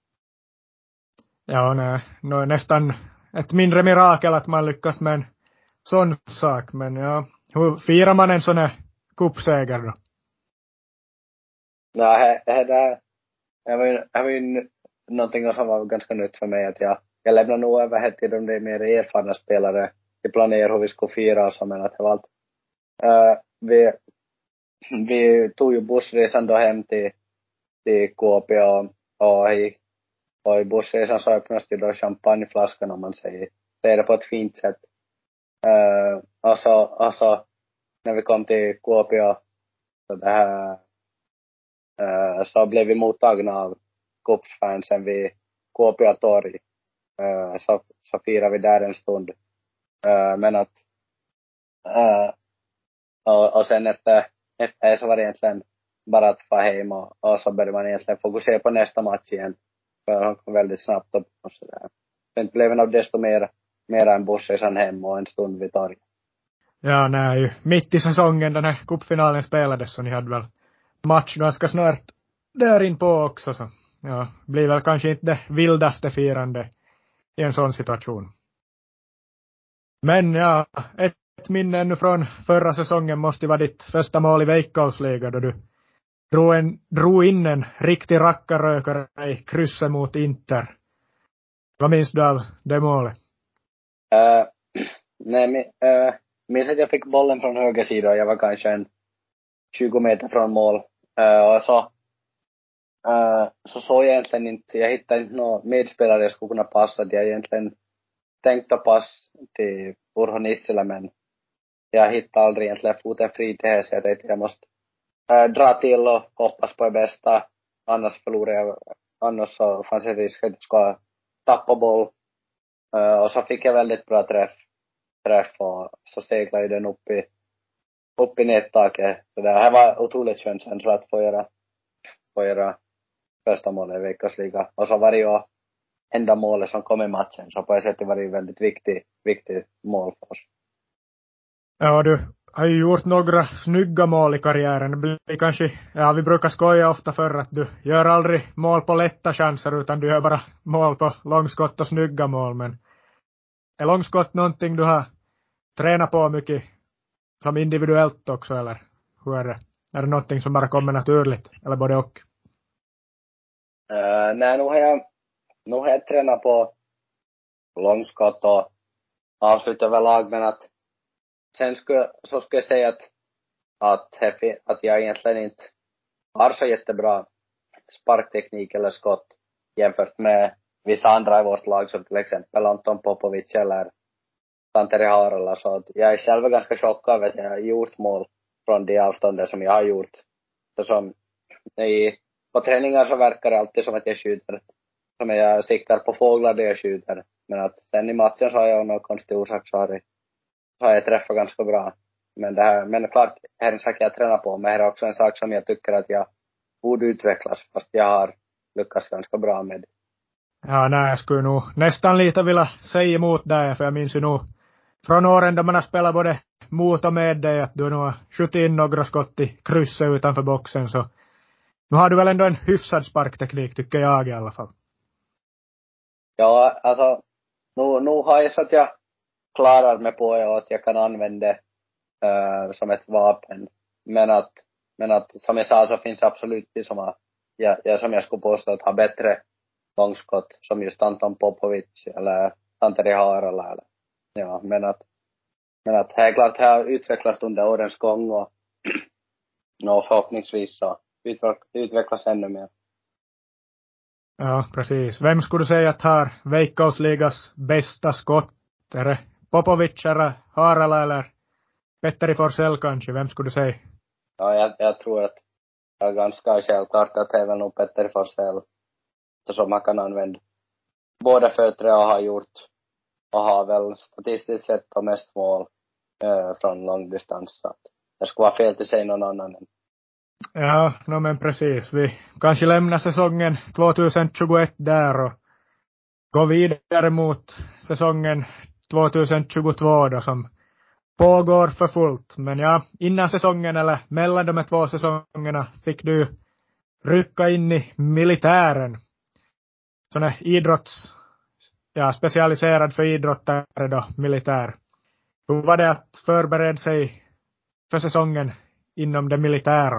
Ja, nej, nästan ett mindre mirakel att man lyckas med en sån sak. Men ja, hur firar man en sån här cupseger då? Nej, det var ju någonting som var ganska nytt för mig, att jag lämnar nog över här till de mer erfarna spelare. Vi planerar hur vi ska fira oss, men att det var allt. Vi tog ju bussresan då hem till Kuopio, och i bussresan så öppnas det då champagneflaskan, om man säger det på ett fint sätt. Och så när vi kom till Kuopio så det här så blev vi mottagna av Kups-fansen vid Kuopio torg. Så firade vi där en stund. Men att och sen efter så var det egentligen bara att få hem, och så började man egentligen fokusera på nästa match igen. För han kom väldigt snabbt upp och sådär. Sen blev det nog desto mera en bussresan hem och en stund vid torg. Ja, nej, mitt i säsongen den här cupfinalen spelades, så ni hade väl match ganska snart där in på också. Så ja, blir väl kanske inte det vildaste firande i en sån situation. Men ja, ett minne ännu från förra säsongen måste vara ditt första mål i Veikkausliga, då du drog in en riktig rackarrökare i krysset mot Inter. Vad minns du av det målet? Minns att jag fick bollen från höger sida och jag var kanske en 20 meter från mål. Och så såg jag egentligen inte, jag hittade inte någon medspelare jag skulle kunna passa. Jag egentligen tänkte pass till Urho Nissilä, men jag hittade aldrig egentligen foten fri till det, så jag tänkte jag måste dra till och hoppas på det bästa. Annars förlorar jag, annars så fanns det risk att jag ska tappa boll. Och så fick jag väldigt bra träff och så seglade den upp i nättaket. Så det här var otroligt skönt känsla att få göra första målet i Veikkausliga. Och så var det ju enda målet som kom i matchen. Så på ett sätt var det väldigt viktigt mål för oss. Ja, du har ju gjort några snygga mål i karriären. Det blir kanske, ja, vi brukar skoja ofta för att du gör aldrig mål på lätta chanser utan du gör bara mål på långskott och snygga mål. Men är långskott någonting du har tränat på mycket som individuellt också, eller hur är det? Är det någonting som bara kommer naturligt, eller både och? Nej, nu har jag tränat på långskott och avslut överlag, men att sen skulle jag säga att jag egentligen inte har så jättebra sparkteknik eller skott jämfört med vissa andra i vårt lag, som till exempel Anton Popovic eller Santeri Haarala. Så att jag är själv ganska chockad över att jag har gjort mål från de avstånden som jag har gjort. Så som på träningar så verkar det alltid som att jag skjuter, som jag siktar på fåglar där jag skjuter. Men att sen i matchen så har jag någon konstig orsak så har jag träffat ganska bra. Men klart, här är en sak jag tränar på, men här är också en sak som jag tycker att jag borde utvecklas, fast jag har lyckats ganska bra med det. Ja, nej, jag skulle nog nästan lite vilja säga emot dig, för jag minns ju nog från åren då man har spelat både mot och med dig att du nog har skjutit in några skott i krysset utanför boxen, så nu har du väl ändå en hyfsad sparkteknik, tycker jag i alla fall. Ja, alltså, nu har jag så att jag klarar mig på att jag kan använda det som ett vapen. Men att som jag sa så finns absolut det som som jag skulle påstå att har bättre långskott, som just Anton Popovic eller Santeri Haarala eller, ja, men att här klart har utvecklats under årens gång och förhoppningsvis så utvecklas ännu mer. Ja, precis. Vem skulle du säga att har Veikkausligas bästa skott? Är det Popovic eller Haarala eller Petteri Forsell kanske? Vem skulle du säga? Ja, jag tror att det är ganska självklart att det är väl nog Petteri Forsell, eftersom man kan använda båda fötter och har gjort och har väl statistiskt sett på mest mål från långdistans. Så att det skulle vara fel till sig någon annan. Ja, no, men precis. Vi kanske lämnar säsongen 2021 där och går vidare mot säsongen 2022 då, som pågår för fullt. Men ja, innan säsongen eller mellan de här 2 säsongerna fick du rycka in i militären. Sån här specialiserad för idrottare då, militär. Hur var det att förbereda sig för säsongen inom det militära?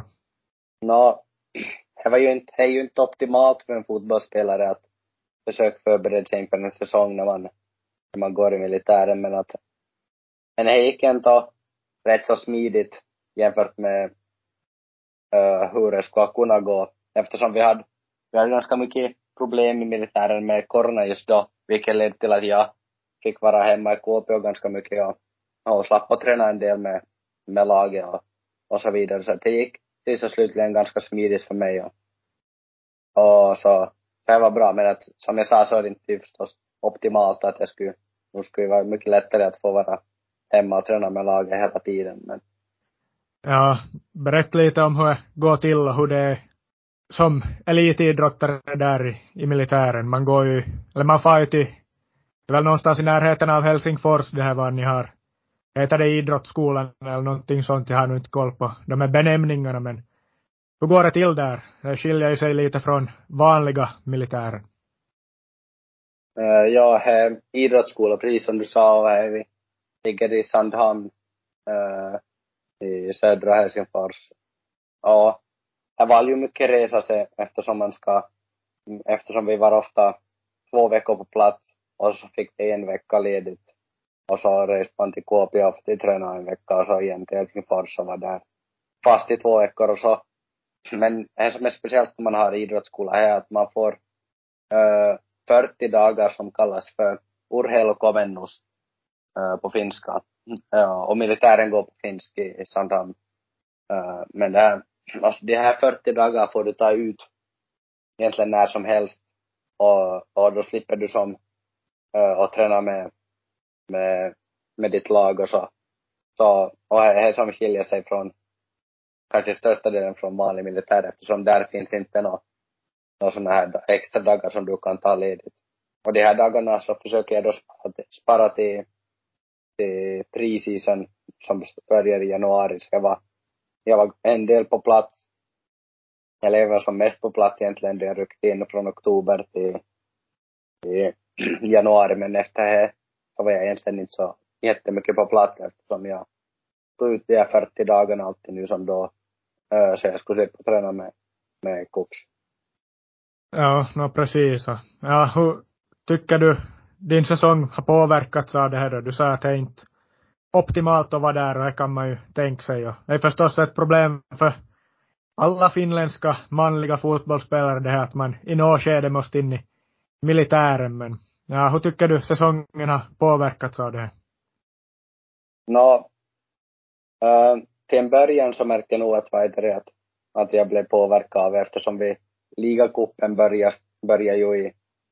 Det är ju inte optimalt för en fotbollsspelare att försöka förbereda sig inför en säsong när man går i militären, men det gick ändå rätt så smidigt jämfört med hur det skulle kunna gå, eftersom vi hade ganska mycket problem i militären med corona just då, vilket ledde till att jag fick vara hemma i KP ganska mycket och slapp att träna en del med laget och så vidare. Så det gick till så slutligen ganska smidigt för mig och så det var bra, men att som jag sa så är det inte förstås optimalt att nu skulle vara mycket lättare att få vara hemma och träna med laget hela tiden. Men Ja, berätta lite om hur det går till och hur det är som elitidrottare där i militären. Man går ju, eller man far ju till, det är väl någonstans i närheten av Helsingfors det här var ni har. Heter det idrottsskolan eller någonting sånt, jag har nu inte koll på de här benämningarna, men hur går det till där? Det skiljer ju sig lite från vanliga militären. Ja, här idrottsskola, precis som du sa, här ligger i Sandhamn i södra Helsingfors. Ja, det var ju mycket resa sig eftersom vi var ofta 2 veckor på plats och så fick vi 1 vecka ledigt. Och så reste man till Kuopio till träna en vecka och så igen till Helsingfors och var där fast i 2 veckor och så. Men det som är speciellt när man har idrottsskola är att man får 40 dagar som kallas för urheilukomennus på finska. Och militären går på finsk i Sandhamn. Men de här 40 dagar får du ta ut egentligen när som helst. Och då slipper du som att träna med ditt lag och så. Och det är som skiljer sig från kanske största delen från vanlig militär, eftersom där finns inte några sådana här extra dagar som du kan ta ledigt. Och de här dagarna så försöker jag då spara till preseason som börjar i januari. Så jag var en del på plats. Jag lever som mest på plats egentligen. Det ryckte in från oktober till januari. Men efter det så var jag egentligen inte så jättemycket på plats eftersom jag tog ut de här 40 dagarna alltid nu som då. Så jag skulle slippa träna med Cooks. Ja, precis. Ja, hur tycker du din säsong har påverkats av det här då? Du sa att det är inte optimalt att vara där och det kan man ju tänka sig. Och det är förstås ett problem för alla finländska manliga fotbollsspelare det här att man i något skede måste in i militären. Men ja, hur tycker du säsongen har påverkats av det här? Till en början så märkte jag nog att jag blev påverkad av eftersom ligacupen börjar ju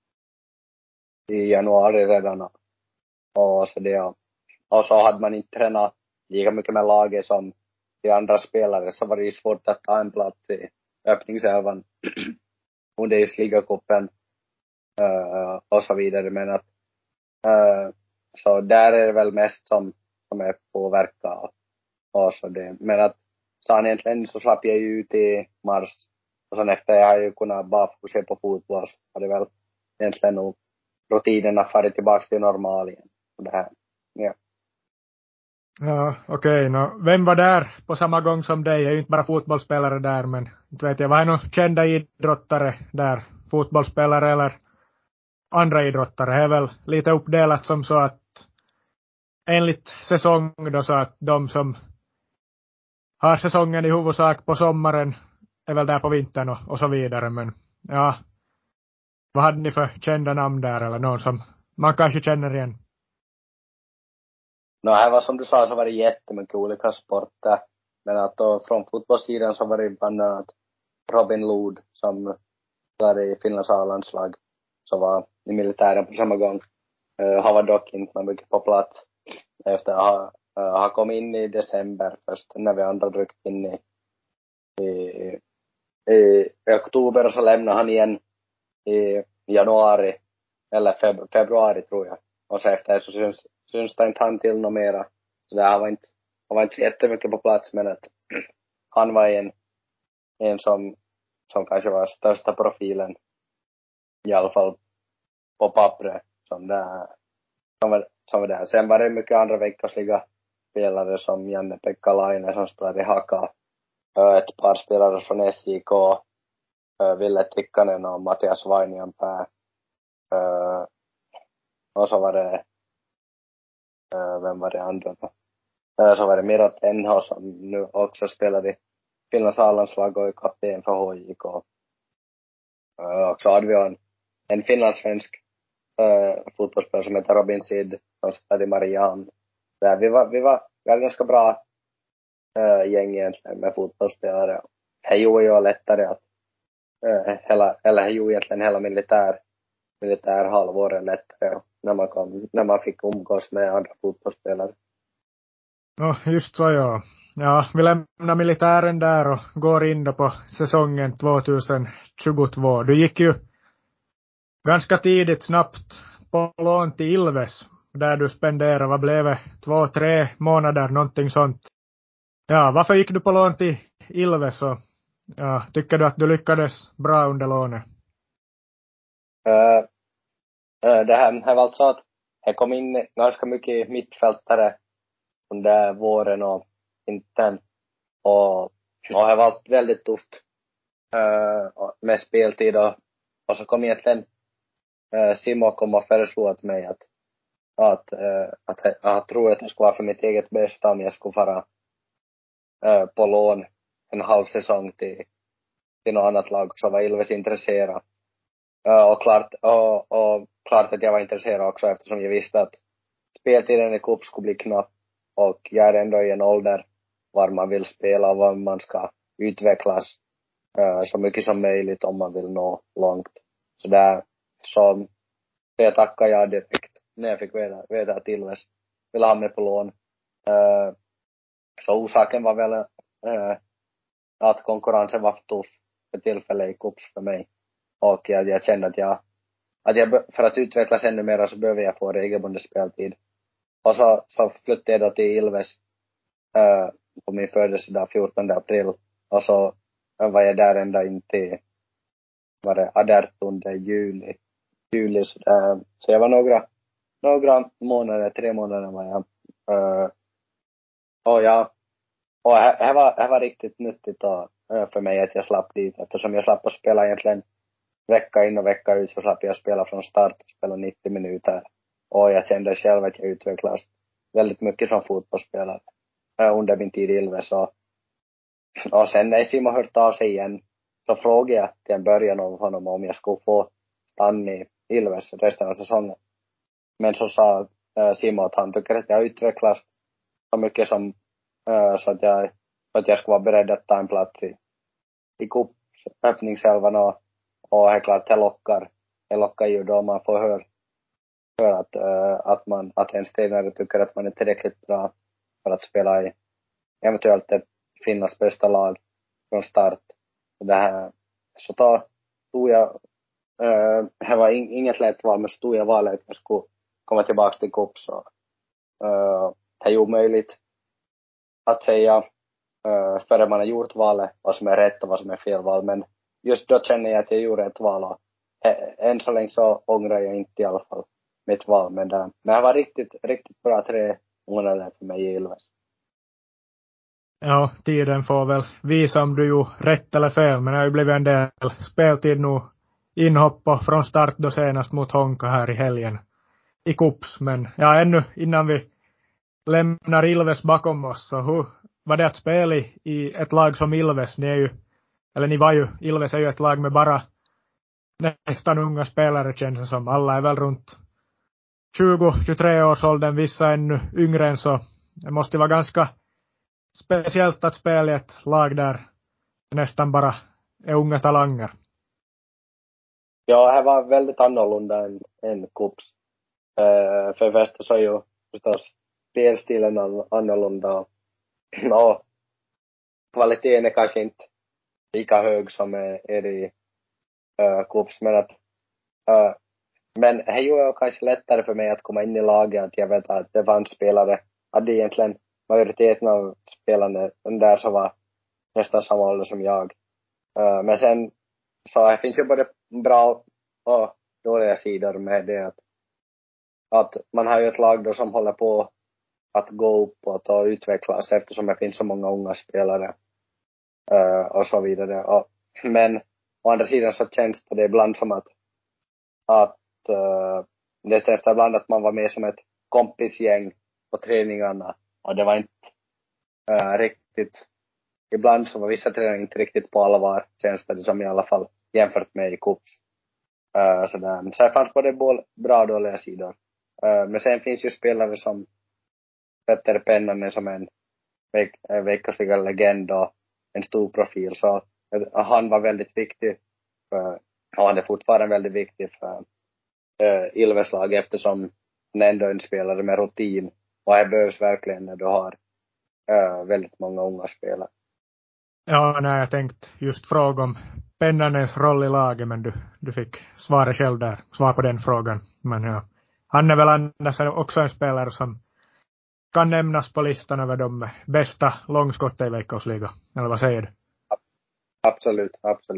i januari redan. Och så hade man inte tränat lika mycket med laget som de andra spelare, så var det ju svårt att ta en plats i öppningselvan under just ligacupen och så vidare. Men att så där är det väl mest som är påverkad och så det. Men att sen egentligen så slapp jag ju ut i mars. Och sen efter jag har ju kunnat bara fokusera på fotboll så har det väl egentligen nog rutinerna farit tillbaka till normal igen. Och det här, ja. Ja, okej. Vem var där på samma gång som dig? Jag är ju inte bara fotbollsspelare där, men inte vet jag. Var det några kända idrottare där? Fotbollsspelare eller andra idrottare? Det är väl lite uppdelat som så att enligt säsong då så att de som har säsongen i huvudsak på sommaren är väl där på vintern och så vidare. Men ja, vad hade ni för kända namn där eller någon som man kanske känner igen? Här var som du sa så var det jättemycket olika sporter. Men att då från fotbollssidan så var det bland annat Robin Lod som var i Finlands A-landslag. Så var i militären på samma gång. Han var dock inte mycket på plats. Efter att ha kommit in i december först när vi andra ryckte in i oktober, så lämnade han igen i januari eller februari tror jag. Och så efter så syns det inte han till något mera. Så där han var inte så jättemycket på plats, men att han var en som kanske var största profilen i alla fall på pappret som var där. Sen var det mycket andra veckosliga spelare som Janne-Pekka Laine som spelade i Haka. Ett par spelare från SJK, Ville Tikkanen och Mattias Vainianpää. Och så var det vem var det andra då? Så var det Mirot Enho som nu också spelade i Finlands A-landslag och är kapten för HJK. Och så hade vi en finlandssvensk fotbollsspelare som heter Robin Sid som spelade i Marianne. Vi var ganska bra gäng egentligen med fotbollsspelare. Det gjorde ju lättare att hela militär halvåret lättare när man fick umgås med andra fotbollsspelare. Just så ja. Ja, vi lämnar militären där och går in då på säsongen 2022. Du gick ju ganska tidigt snabbt på lån till Ilves där du spenderade, vad blev det, 2-3 månader, någonting sånt. Ja, varför gick du på lån till Ilves och ja, tycker du att du lyckades bra under lånet? Det här var alltså att jag kom in ganska mycket mittfältare under våren och vintern och det har varit väldigt tufft med speltid och så kom egentligen Simo kom och föreslog åt mig att jag tror att det skulle vara för mitt eget bästa om jag skulle fara på lån en halv säsong till något annat lag, så var Ilves intresserad. Och klart att jag var intresserad också eftersom jag visste att speltiden i cup skulle bli knapp och jag är ändå i en ålder var man vill spela och var man ska utvecklas så mycket som möjligt om man vill nå långt. Så jag tackade jag direkt när jag fick veta att Ilves ville ha mig på lån. Så orsaken var väl att konkurrensen var för tuff för tillfället i cups för mig. Och jag kände att att för att utvecklas ännu mer så behöver jag få regelbunden speltid. Och så flyttade jag då till Ilves på min födelsedag 14 april. Och så var jag där ända in till, var det 18 juli. Så jag var några månader, 3 månader var jag. Och det var riktigt nyttigt då, för mig att jag slapp dit. Eftersom jag slapp att spela egentligen vecka in och vecka ut, så slapp jag spela från start och spela 90 minuter. Och jag kände själv att jag utvecklades väldigt mycket som fotbollsspelare under min tid i Ilves. Och sen när Simon hört av sig igen, så frågade jag till en början av honom om jag skulle få stanna i Ilves resten av säsongen. Men så sa Simon att han tycker att jag utvecklats så mycket som så att jag skulle vara beredd att ta en plats i cups öppningselvan. Och det är klart, det lockar ju då man får höra att en tränare tycker att man är tillräckligt bra för att spela i eventuellt ett Finlands bästa lag från start. Så då tog jag, det var inget lätt val, men så tog jag valet att jag skulle komma tillbaka till cups. Det är ju möjligt att säga före man har gjort valet vad som är rätt och vad som är fel val, men just då känner jag att jag gjorde ett val, och än så länge så ångrar jag inte i alla fall mitt val. Men det var riktigt bra 3 månader för mig i Ilves. Ja, tiden får väl visa om du gjorde rätt eller fel, men det har ju blivit en del speltid nu, inhopp och från start då senast mot Honka här i helgen i cups. Men ja, ännu innan vi lämnar Ilves bakom oss, så hur var det att spela i ett lag som Ilves? Ilves är ju ett lag med bara nästan unga spelare, känns det som. Alla är väl runt 20-23 års åldern, vissa ännu yngre än så. Det måste vara ganska speciellt att spela i ett lag där nästan bara är unga talanger. Ja, det var väldigt annorlunda än cups. För första så är ju förstås spelstilen annorlunda. Och kvaliteten är kanske inte lika hög som är i cups, men det är ju kanske lättare för mig att komma in i laget, att jag vet att det fanns spelare, att det egentligen majoriteten av spelarna där så var nästan samma ålder som jag. Men sen så det finns ju både bra och dåliga sidor med det, att man har ju ett lag då som håller på att gå uppåt och utvecklas, eftersom det finns så många unga spelare och så vidare. Men å andra sidan så känns det ibland som att det känns ibland att man var med som ett kompisgäng på träningarna, och det var inte riktigt, ibland så var vissa träningar inte riktigt på allvar, känns det som, i alla fall jämfört med i cups. Så det fanns både bra och dåliga sidor. Men sen finns ju spelare som Petter Pennanen, som en veckosliga legend och en stor profil, så han var väldigt viktig och han är fortfarande väldigt viktig för Ilves lag, eftersom han ändå är en spelare med rutin, och det behövs verkligen när du har väldigt många unga spelare. Ja, nej, jag tänkte just fråga om Pennanens roll i laget, men du fick svara själv där, svar på den frågan. Men ja, han är väl annars också en spelare som kan nämnas på listan över de bästa långskotten i Veikkausliga. Eller vad säger du? Absolut.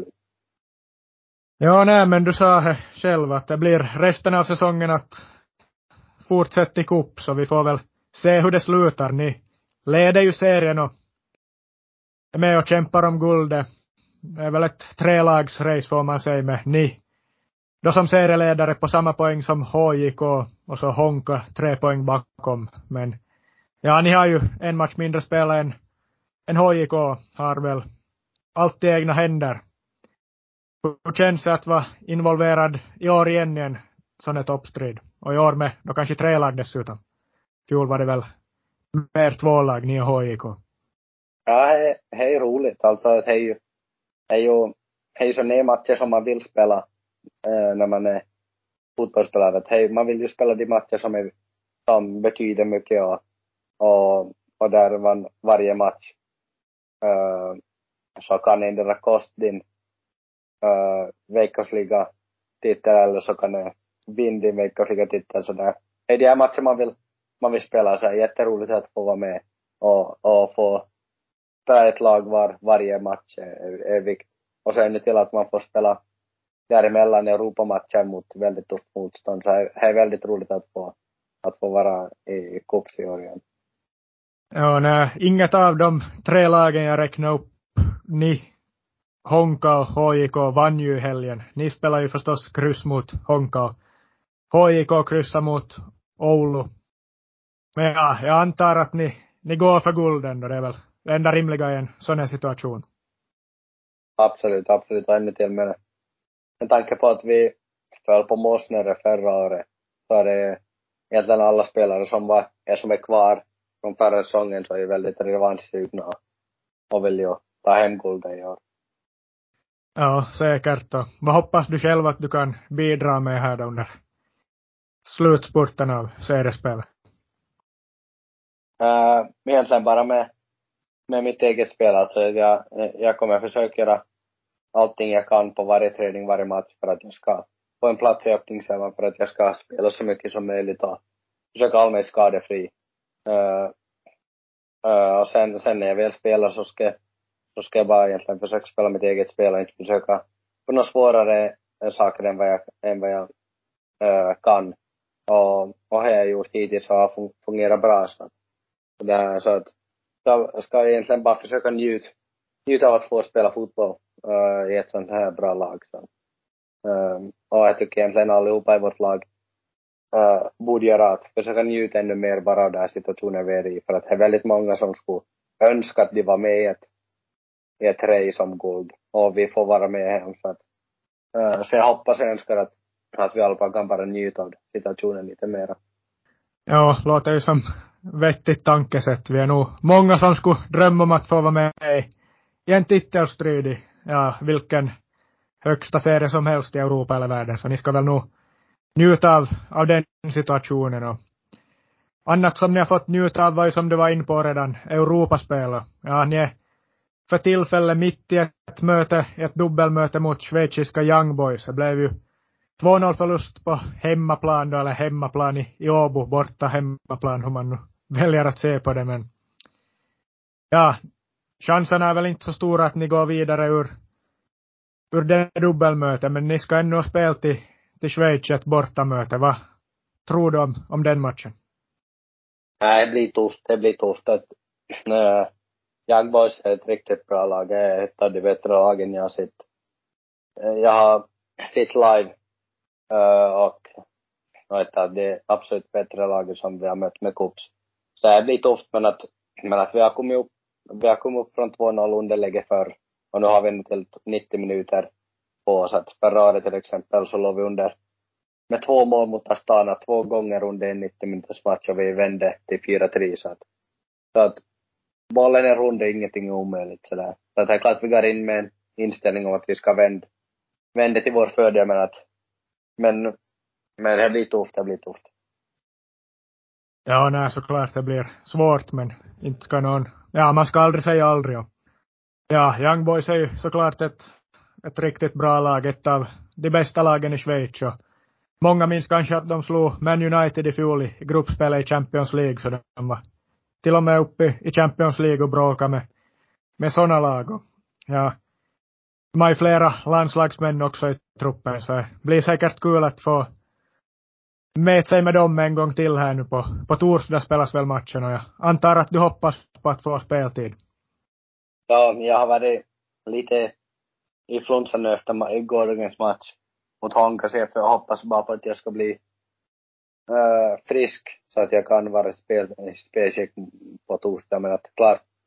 Ja, nej, men du sa själv att det blir resten av säsongen att fortsätta i cup, så vi får väl se hur det slutar. Ni leder ju serien och är med och kämpar om guldet. Det är väl ett 3-lagsrace får man säga, med ni då som serieledare på samma poäng som HJK och så Honka 3 poäng bakom. Men ja, ni har ju en match mindre spela än HJK, har väl allt i egna händer. Hur känns det att vara involverad i år igen i en sån här toppstrid? Och i år med då kanske 3 lag dessutom. Fjol var det väl mer 2 lag, ni och HJK. Ja, det är roligt. Alltså, det är ju sådana matcher som man vill spela när man är fotbollsspelare. Man vill ju spela de matcher som betyder mycket, och där man varje match så kan ändra kost din Veikkausliga titel eller så kan det vinna vilka fick titel sådär. Är det här matchen man vill spela, så är jätteroligt att få vara med och få spela ett lag varje match är viktigt. Och sen nu till att man får spela däremellan Europamatcher mot väldigt tufft motstånd, så det är väldigt roligt att få vara i cups i år igen. Ja, nej, inget av de 3 lagen jag räknade upp, ni, Honka och HJK vann ju i helgen. Ni spelar ju förstås kryss mot Honka. HJK kryssar mot Oulu. Men ja, jag antar att ni går för gulden då, det är väl det enda rimliga i en sån här situation. Absolut, och ännu till med tanke på att vi föll på Mossnere förra året, så är det egentligen alla spelare som är kvar från förra säsongen, så är ju väldigt revanschsugna och vill ju ta hem guldet i år. Ja, säkert. Och vad hoppas du själv att du kan bidra med här då under slutspurten av seriespelet? Egentligen bara med mitt eget spel. Alltså jag kommer försöka göra allting jag kan på varje träning, varje match, för att jag ska få en plats i öppningselvan, för att jag ska spela så mycket som möjligt och försöka hålla mig skadefri. Och sen när jag väl spelar så ska jag bara egentligen försöka spela mitt eget spel och inte försöka på något svårare saker än vad jag kan. Och har jag gjort hittills så har fungerat bra. Så att jag ska egentligen bara försöka njuta av att få spela fotboll i ett sånt här bra lag. Så. Och jag tycker egentligen allihopa i vårt lag borde göra att försöka njuta ännu mer bara av den här situationen vi är i. För att det är väldigt många som skulle önska att de var med i ett race om guld. Och vi får vara med hem. Så jag hoppas och önskar att vi alla kan bara njuta av situationen lite mer. Ja, låter ju som vettigt tankesätt. Vi är nog många som skulle drömma om att få vara med i en titelstrid i, ja, vilken högsta serie som helst i Europa eller världen. Så ni ska väl nog njuta av den situationen. Och annat som ni har fått njuta av var ju, som du var in på redan, Europaspel. Ja, ni är för tillfället mitt i ett dubbelmöte mot schweiziska Young Boys. Det blev ju 2-0 förlust på hemmaplan då, eller hemmaplan i Åbo, borta hemmaplan, hur man nu väljer att se på det. Men ja, chansen är väl inte så stor att ni går vidare ur det dubbelmötet, men ni ska ännu spela till Schweiz ett bortamöte. Vad tror du om den matchen? Nej, det blir tufft. Young Boys är ett riktigt bra lag. Det är ett av de bättre lagen jag har sett. Jag har sett live och ett av de absolut bättre lagen som vi har mött med cups. Så det blir tufft, men att vi har kommit upp från 2-0 underläge förr. Och nu har vi till 90 minuter på oss. Att förra året till exempel så låg vi under med 2 mål mot Astana 2 gånger under en 90 minuters match, och vi vände till 4-3. Så att bollen är rund, ingenting är omöjligt sådär. Så att det är klart vi går in med en inställning om att vi ska vända till vår fördel, men det blir tufft. Ja, nej, såklart det blir svårt, men inte ska någon... Ja, man ska aldrig säga aldrig. Ja, Young Boys är ju såklart ett riktigt bra lag, ett av de bästa lagen i Schweiz. Och många minns kanske att de slog Man United i fjol i gruppspelet i Champions League, så de var till och med uppe i Champions League och bråkade med sådana lag. Och ja, de har ju flera landslagsmän också i truppen, så det blir säkert kul att få med sig med dem en gång till här nu på torsdag spelas väl matchen, och jag antar att du hoppas på att få speltid. Ja, jag har varit lite i flunsan nu efter gårdagens match mot Honka, så jag hoppas bara på att jag ska bli frisk så att jag kan vara spelskick på torsdag. Men att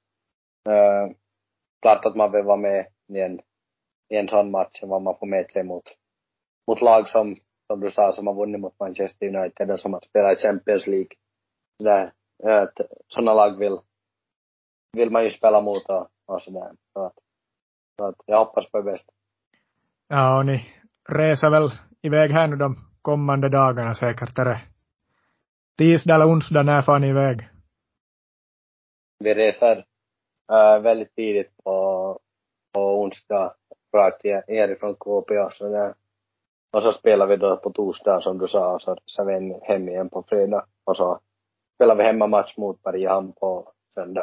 klart att man vill vara med i en sån match, vad man får med sig mot lag som du sa, som har vunnit mot Manchester United och som har spelat i Champions League. Sådana lag vill man ju spela mot och sådär. Så att jag hoppas på det bästa. Ja, och ni reser väl iväg här nu de kommande dagarna säkert. Är det tisdag eller onsdag, när får ni iväg? Vi reser väldigt tidigt på onsdag rakt härifrån KP. Så Och så spelar vi då på torsdag som du sa, och så sen hem igen på fredag. Och så spelar vi hemmamatch mot Mariehamn på söndag.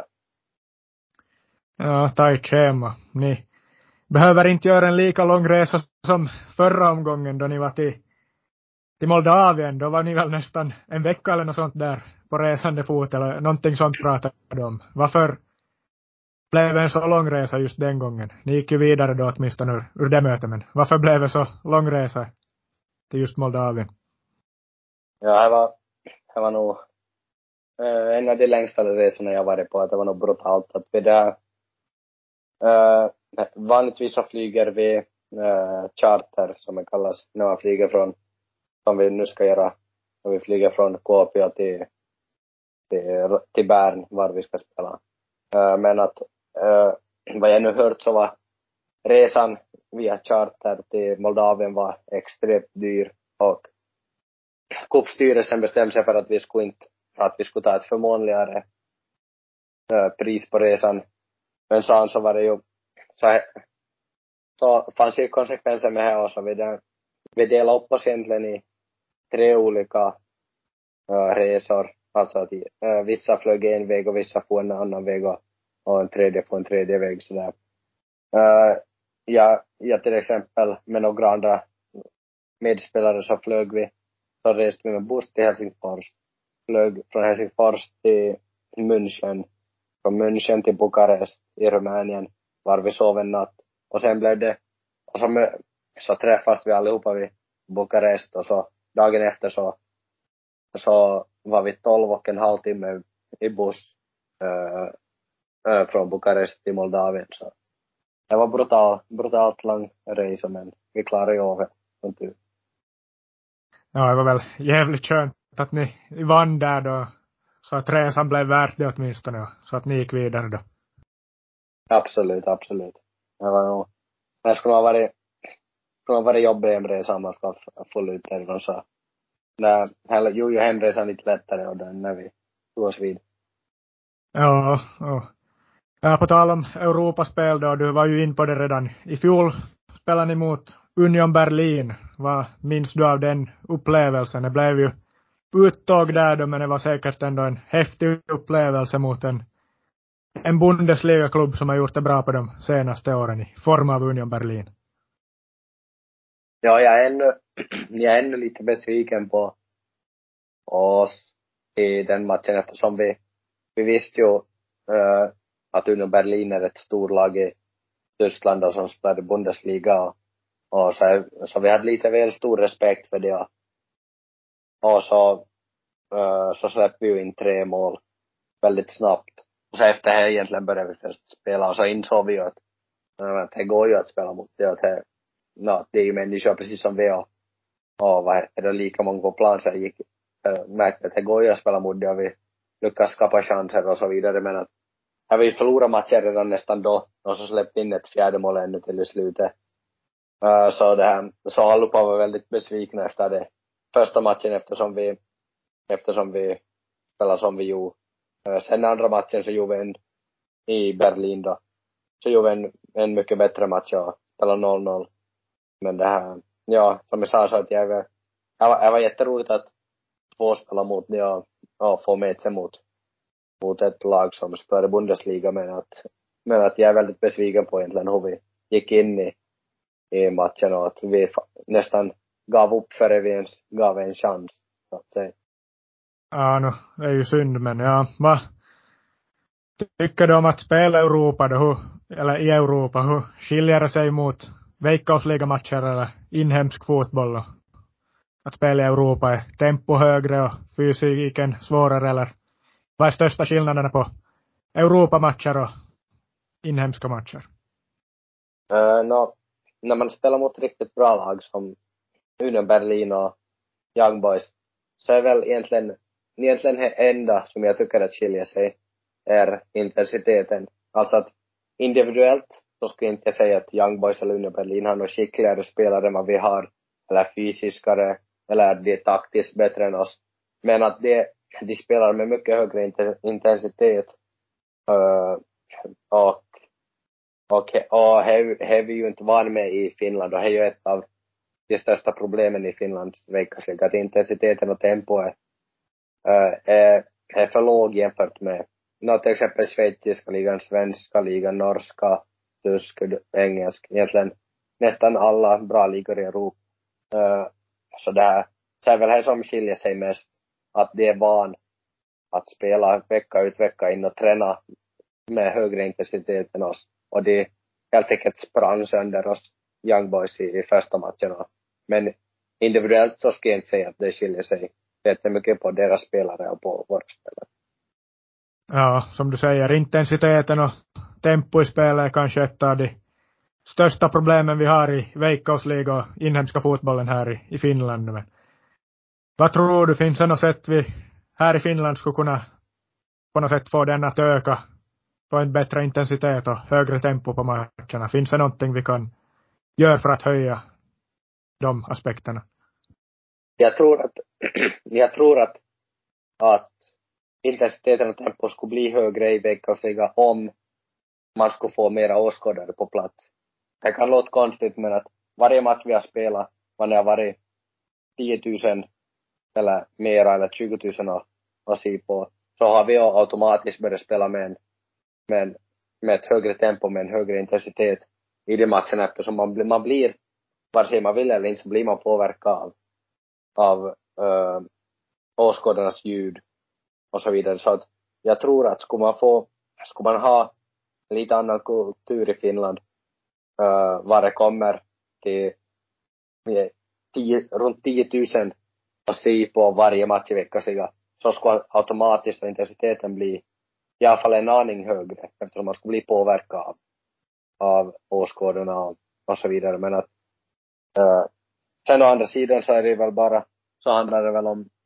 Ja, tajt schema. Ni behöver inte göra en lika lång resa som förra omgången då ni var till Moldavien. Då var ni väl nästan en vecka eller något sånt där på resande fot eller någonting sånt pratade om. Varför blev det en så lång resa just den gången? Ni gick ju vidare då åtminstone ur det mötet, men varför blev det så lång resa till just Moldavien? Ja, det var nog en av de längsta resorna jag varit på. Det var nog brutalt att vi där vanligtvis så flyger vi charter som det kallas när man flyger från, som vi nu ska göra, när vi flyger från Kuopio till Bern var vi ska spela. Men att vad jag nu hört så var resan via charter till Moldavien var extremt dyr, och cupstyrelsen bestämde sig för att vi skulle ta ett förmånligare pris på resan. Men så var det ju så fanns ju konsekvenser med det också. Vi delade upp oss egentligen i 3 olika resor. Alltså att vissa flög en väg och vissa får en annan väg och en tredje får en tredje väg. Sådär. Jag till exempel med några andra medspelare så flög vi. Så reste vi med buss till Helsingfors. Flög från Helsingfors till München. Från München till Bukarest i Rumänien. Var vi sov en natt. Och sen blev det, och så träffas vi allihopa vid Bukarest, och så dagen efter så var vi 12,5 timmar i buss från Bukarest till Moldavien. Så det var brutalt lång resa, men vi klarade ju av det. Ja, det var väl jävligt skönt att ni vann där då, så att resan blev värt det åtminstone, så att ni gick vidare då. Absolut. Det var nog, det skulle ha varit jobbig hemresa om man ska få ut därifrån, så ju hemresan lite lättare och den när vi tog oss vid. Ja, på tal om Europaspel då, du var ju in på det redan. I fjol spelade ni mot Union Berlin. Vad minns du av den upplevelsen? Det blev ju uttåg där då, men det var säkert ändå en häftig upplevelse mot en Bundesliga-klubb som har gjort det bra på de senaste åren i form av Union Berlin. Ja, jag är ännu lite besviken på oss i den matchen, eftersom vi visste ju att Union Berlin är ett storlag i Tyskland och som spelar i Bundesliga, och så vi hade lite väl stor respekt för det, och så släppte vi ju in 3 mål väldigt snabbt. Och så efter det egentligen började vi först spela, och så insåg vi ju att det går ju att spela mot det, att det är ju människor precis som vi, och vad är det lika många på plan, så jag märkte att det går ju att spela mot det, och vi lyckas skapa chanser och så vidare. Men att här vi förlorade matchen redan nästan då, och så släppte in ett 4:e mål ännu till i slutet. Så allihopa var väldigt besvikna efter det första matchen, eftersom vi spelade som vi gjorde. Sen andra matchen så gjorde vi i Berlin då. Så gjorde vi en mycket bättre match och spelade 0-0. Men det här, ja, som jag sa, så att det var jätteroligt att få spela mot det och få med sig mot ett lag som spelar i Bundesliga, men att jag är väldigt besviken på egentligen hur vi gick in i matchen, och att vi nästan gav upp före vi ens gav en chans, så att säga. Ja, det är ju synd, men ja, vad tycker du om att spela Europa då, eller i Europa, hur skiljer det sig mot veikkausligamatcher eller inhemsk fotboll då? Att spela i Europa, är tempo högre och fysiken svårare, eller vad är största skillnaderna på Europamatcher och inhemska matcher? När man spelar mot riktigt bra lag som Union Berlin och Young Boys, så är väl egentligen det enda som jag tycker att skiljer sig är intensiteten. Alltså att individuellt så skulle jag inte säga att Young Boys eller Union Berlin har några skickligare spelare än vad vi har, eller fysiskare, eller att de är taktiskt bättre än oss. Men att de spelar med mycket högre intensitet, och har vi ju inte varit med i Finland, och det är ju ett av de största problemen i Finlands veckasliga. Att intensiteten och tempo är för låg jämfört med till exempel schweiziska ligan, svenska ligan, norska, tysk, engelsk. Egentligen nästan alla bra ligor i Europa. Så så är väl här som skiljer sig mest. Att det är van att spela vecka ut vecka in och träna med högre intensitet än oss. Och det helt enkelt sprang sönder oss Young Boys i första matcherna. Men individuellt så ska jag inte säga att det skiljer sig jättemycket på deras spelare och på våra spelare. Ja, som du säger, intensiteten och tempo i spelet är kanske ett av de största problemen vi har i veikkausliga och inhemska fotbollen här i Finland. Men vad tror du, finns det något sätt vi här i Finland skulle kunna på något sätt få den att öka, få en bättre intensitet och högre tempo på matcherna? Finns det någonting vi kan göra för att höja de aspekterna? Jag tror att intensiteten och tempo skulle bli högre i veckosliga om man skulle få mera åskådare på plats. Det kan låta konstigt, men att varje match vi har spelat, man har varit 10 000 eller mera eller 20 000 och se på, så har vi automatiskt börjat spela med ett högre tempo, med en högre intensitet i de matcherna, eftersom man blir, vare sig man vill eller inte, så blir man påverkad av åskådarnas ljud och så vidare. Så att jag tror att skulle man ha lite annan kultur i Finland vad det kommer till runt 10 000 att se på varje match i veckan, så skulle automatiskt intensiteten bli i alla fall en aning högre, eftersom man skulle bli påverkad av åskådarna och så vidare. Men att sen å andra sidan så är det väl bara, så handlar det väl om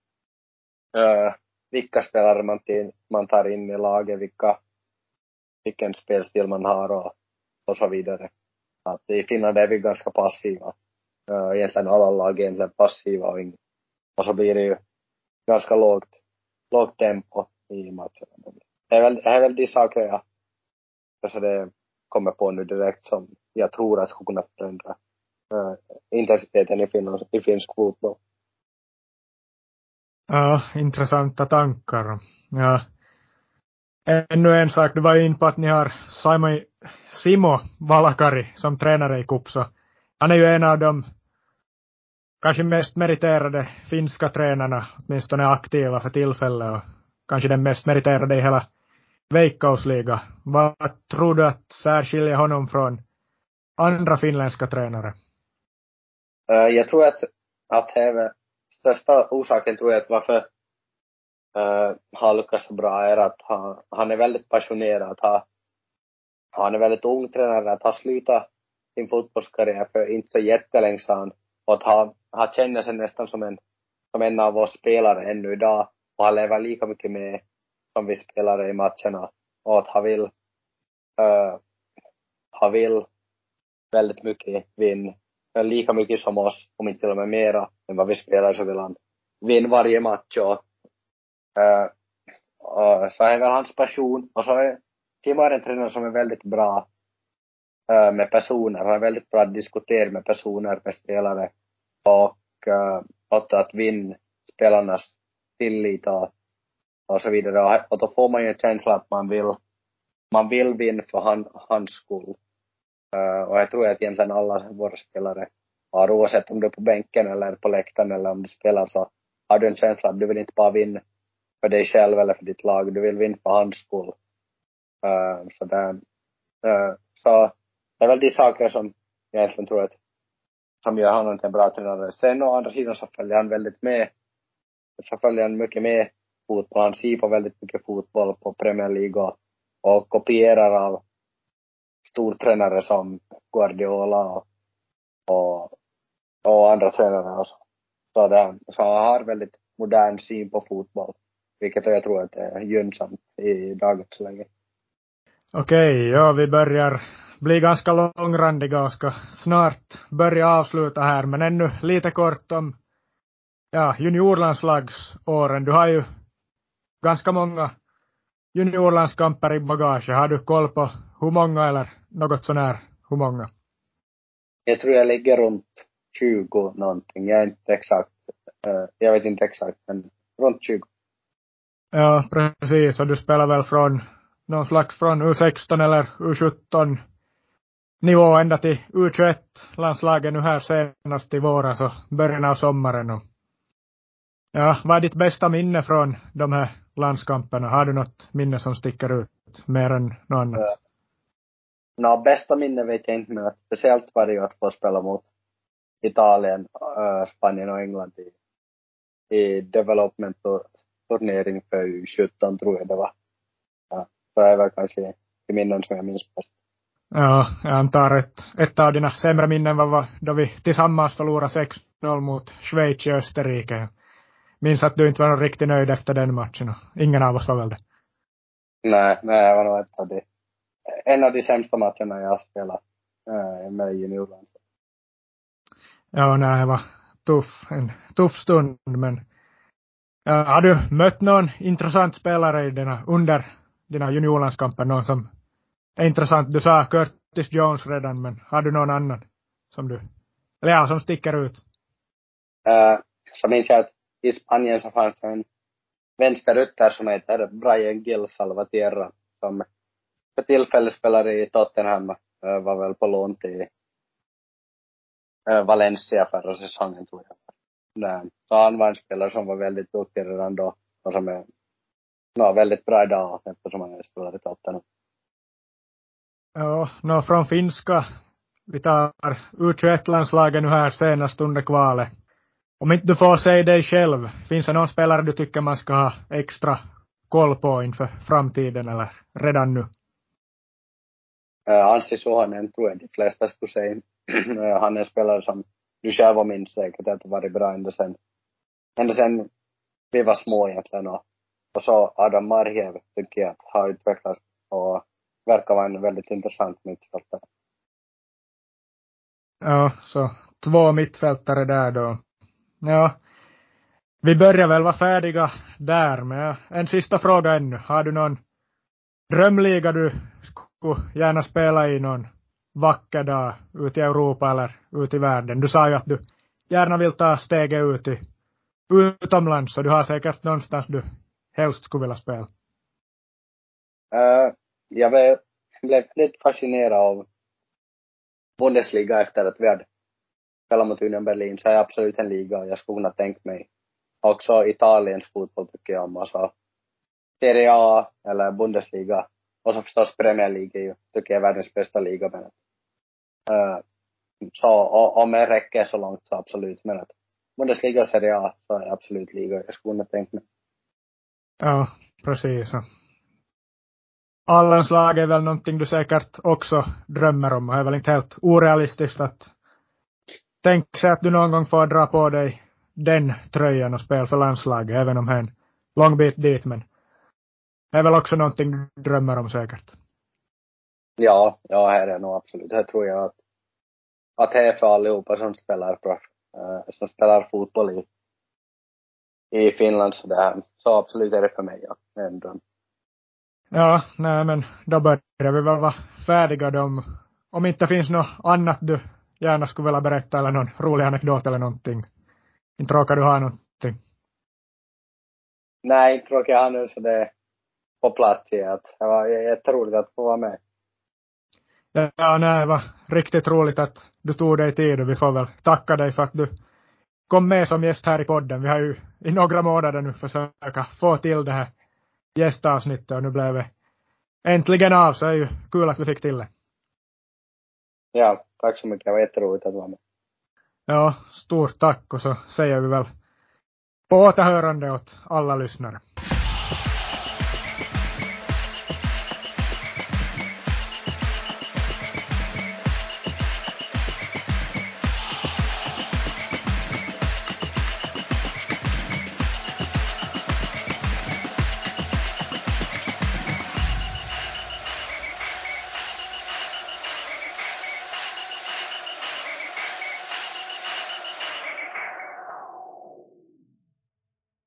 vilka spelare man tar in i laget, vilken spelstil man har och så vidare. Att i Finland är vi ganska passiva. Egentligen alla lag är egentligen passiva och så blir det ju ganska lågt tempo i matcherna. Det är väl de saker så det kommer på nu direkt som jag tror att skulle kunna förändra intensiteten i finsk fotboll. Ja, intressanta tankar. Ja. Ännu en sak, du var in på att ni har Simo Valakari som tränare i KuPS. Han är ju en av de kanske mest meriterade finska tränarna, åtminstone aktiva för tillfället, och kanske den mest meriterade i hela veikkausliga. Vad tror du att särskiljer honom från andra finländska tränare? Jag tror att största orsaken tror jag att varför han lyckas så bra är att han är väldigt passionerad. Han är väldigt ung tränare, att han slutat sin fotbollskarriär för inte så jättelänge sedan. Och att han känner sig nästan som en av oss spelare ännu idag. Och han lever lika mycket med som vi spelare i matcherna. Och att han vill väldigt mycket vinna. Lika mycket som oss, om inte till och med mera än vad vi spelar, så vill han vinna varje match. Och så är väl hans passion. Och så är Timo en tränare som är väldigt bra med personer. Han är väldigt bra att diskutera med personer, med spelare. Och att vinna spelarnas tillit och så vidare. Och då får man ju en känsla att man vill vinna för hans skull. Och jag tror att egentligen alla våra spelare har, oavsett om du är på bänken eller på läktaren eller om du spelar, så har du en känsla att du vill inte bara vinna för dig själv eller för ditt lag. Du vill vinna för hans skull. Så det är väl de saker som jag egentligen tror att som gör honom till en bra tränare. Sen å andra sidan så följer han mycket med fotboll. Han ser på väldigt mycket fotboll på Premier League och kopierar av stortränare som Guardiola och andra tränare också. Så han har väldigt modern syn på fotboll, vilket jag tror att är gynnsamt i dagens läge. Okej, ja, vi börjar bli ganska långrandiga och ska snart börja avsluta här, men ännu lite kort om juniorlandslagsåren. Du har ju ganska många juniorlandskamper i bagage. Har du koll på hur många eller något sånär hur många? Jag tror jag ligger runt 20 någonting. Jag är inte exakt, jag vet inte exakt, men runt 20. Ja, precis. Och du spelar väl från någon slags från U16 eller U17 nivå ända till U21-landslaget nu här senast i våras och början av sommaren. Och ja, vad är ditt bästa minne från de här landskamperna? Har du något minne som sticker ut mer än något annat? Bästa minne vet jag inte, men speciellt var det ju att få spela mot Italien, Spanien och England i development-turnering för U17 tror jag det var. Ja, så är väl kanske i minnen som jag minns bäst. Ja, jag antar ett av dina sämre minnen var då vi tillsammans förlorade 6-0 mot Schweiz i Österrike. Minns att du inte var riktigt nöjd efter den matchen och ingen av oss var väl det. Nej, det var nog en av de sämsta matcherna jag har spelat med juniorland. Ja, nej, det var en tuff stund, men har du mött någon intressant spelare under dina juniorlandskamper? Någon som är intressant? Du sa Curtis Jones redan, men har du någon annan som sticker ut? Så minns jag att i Spanien så fanns en vänsterytter som heter Brian Gil Salvatierra, som för tillfället spelar i Tottenham, var väl på lån till Valencia förra säsongen tror jag. Så han var en spelare som var väldigt duktig redan då och som är väldigt bra idag eftersom han är spelare i Tottenham. Ja, från finska. Vi tar U21-landslaget nu här senast under kvalet. Om inte du får säga dig själv, finns det någon spelare du tycker man ska ha extra koll på inför framtiden eller redan nu? Anssi Suhonen tror jag de flesta skulle säga. Han är en spelare som du själv minns säkert att det varit bra ända sen vi var små egentligen. Och så Adam Marjev tycker jag att har utvecklats och verkar vara en väldigt intressant mittfältare. Ja, så 2 mittfältare där då. Ja, vi börjar väl vara färdiga där med en sista fråga ännu. Har du någon drömliga du skulle gärna spela i någon vacker dag ute i Europa eller ute i världen? Du sa ju att du gärna vill ta steget utomlands, så du har säkert någonstans du helst skulle vilja spela. Jag blev lite fascinerad av Bundesliga efter att vi hade spelat mot Union Berlin, så är absolut en liga jag skulle kunna tänka mig. Också Italiens fotboll tycker jag om, alltså Serie A eller Bundesliga. Och så förstås Premier League ju, tycker jag är världens bästa liga. Men, så om det räcker så långt så absolut. Men att Bundesliga och Serie A så är absolut liga jag skulle kunna tänka mig. Ja, precis. Allans lag är väl någonting du säkert också drömmer om. Och är väl inte helt orealistiskt att tänka sig att du någon gång får dra på dig den tröjan och spela för landslaget, även om det är en lång bit dit. Men det är väl också någonting du drömmer om säkert. Ja, här är nog absolut. Här tror jag att det är för allihopa som spelar fotboll i Finland. Så absolut är det för mig, ja. En dröm. Ja, nej, men då börjar vi väl vara färdiga då. Om inte finns något annat du gärna skulle vilja berätta eller någon rolig anekdot eller någonting. Inte råkar du ha någonting? Nej, inte råkar jag ha nu så det är på plats i att det var jätteroligt att få vara med. Ja, nej, det var riktigt roligt att du tog dig tid och vi får väl tacka dig för att du kom med som gäst här i podden. Vi har ju i några månader nu försöka få till det här gästavsnittet och nu blev det äntligen av, så är ju kul att vi fick till det. Ja, tack så mycket. Det var jätteroligt att vara med. Ja, stort tack och så säger vi väl på återhörande åt alla lyssnare.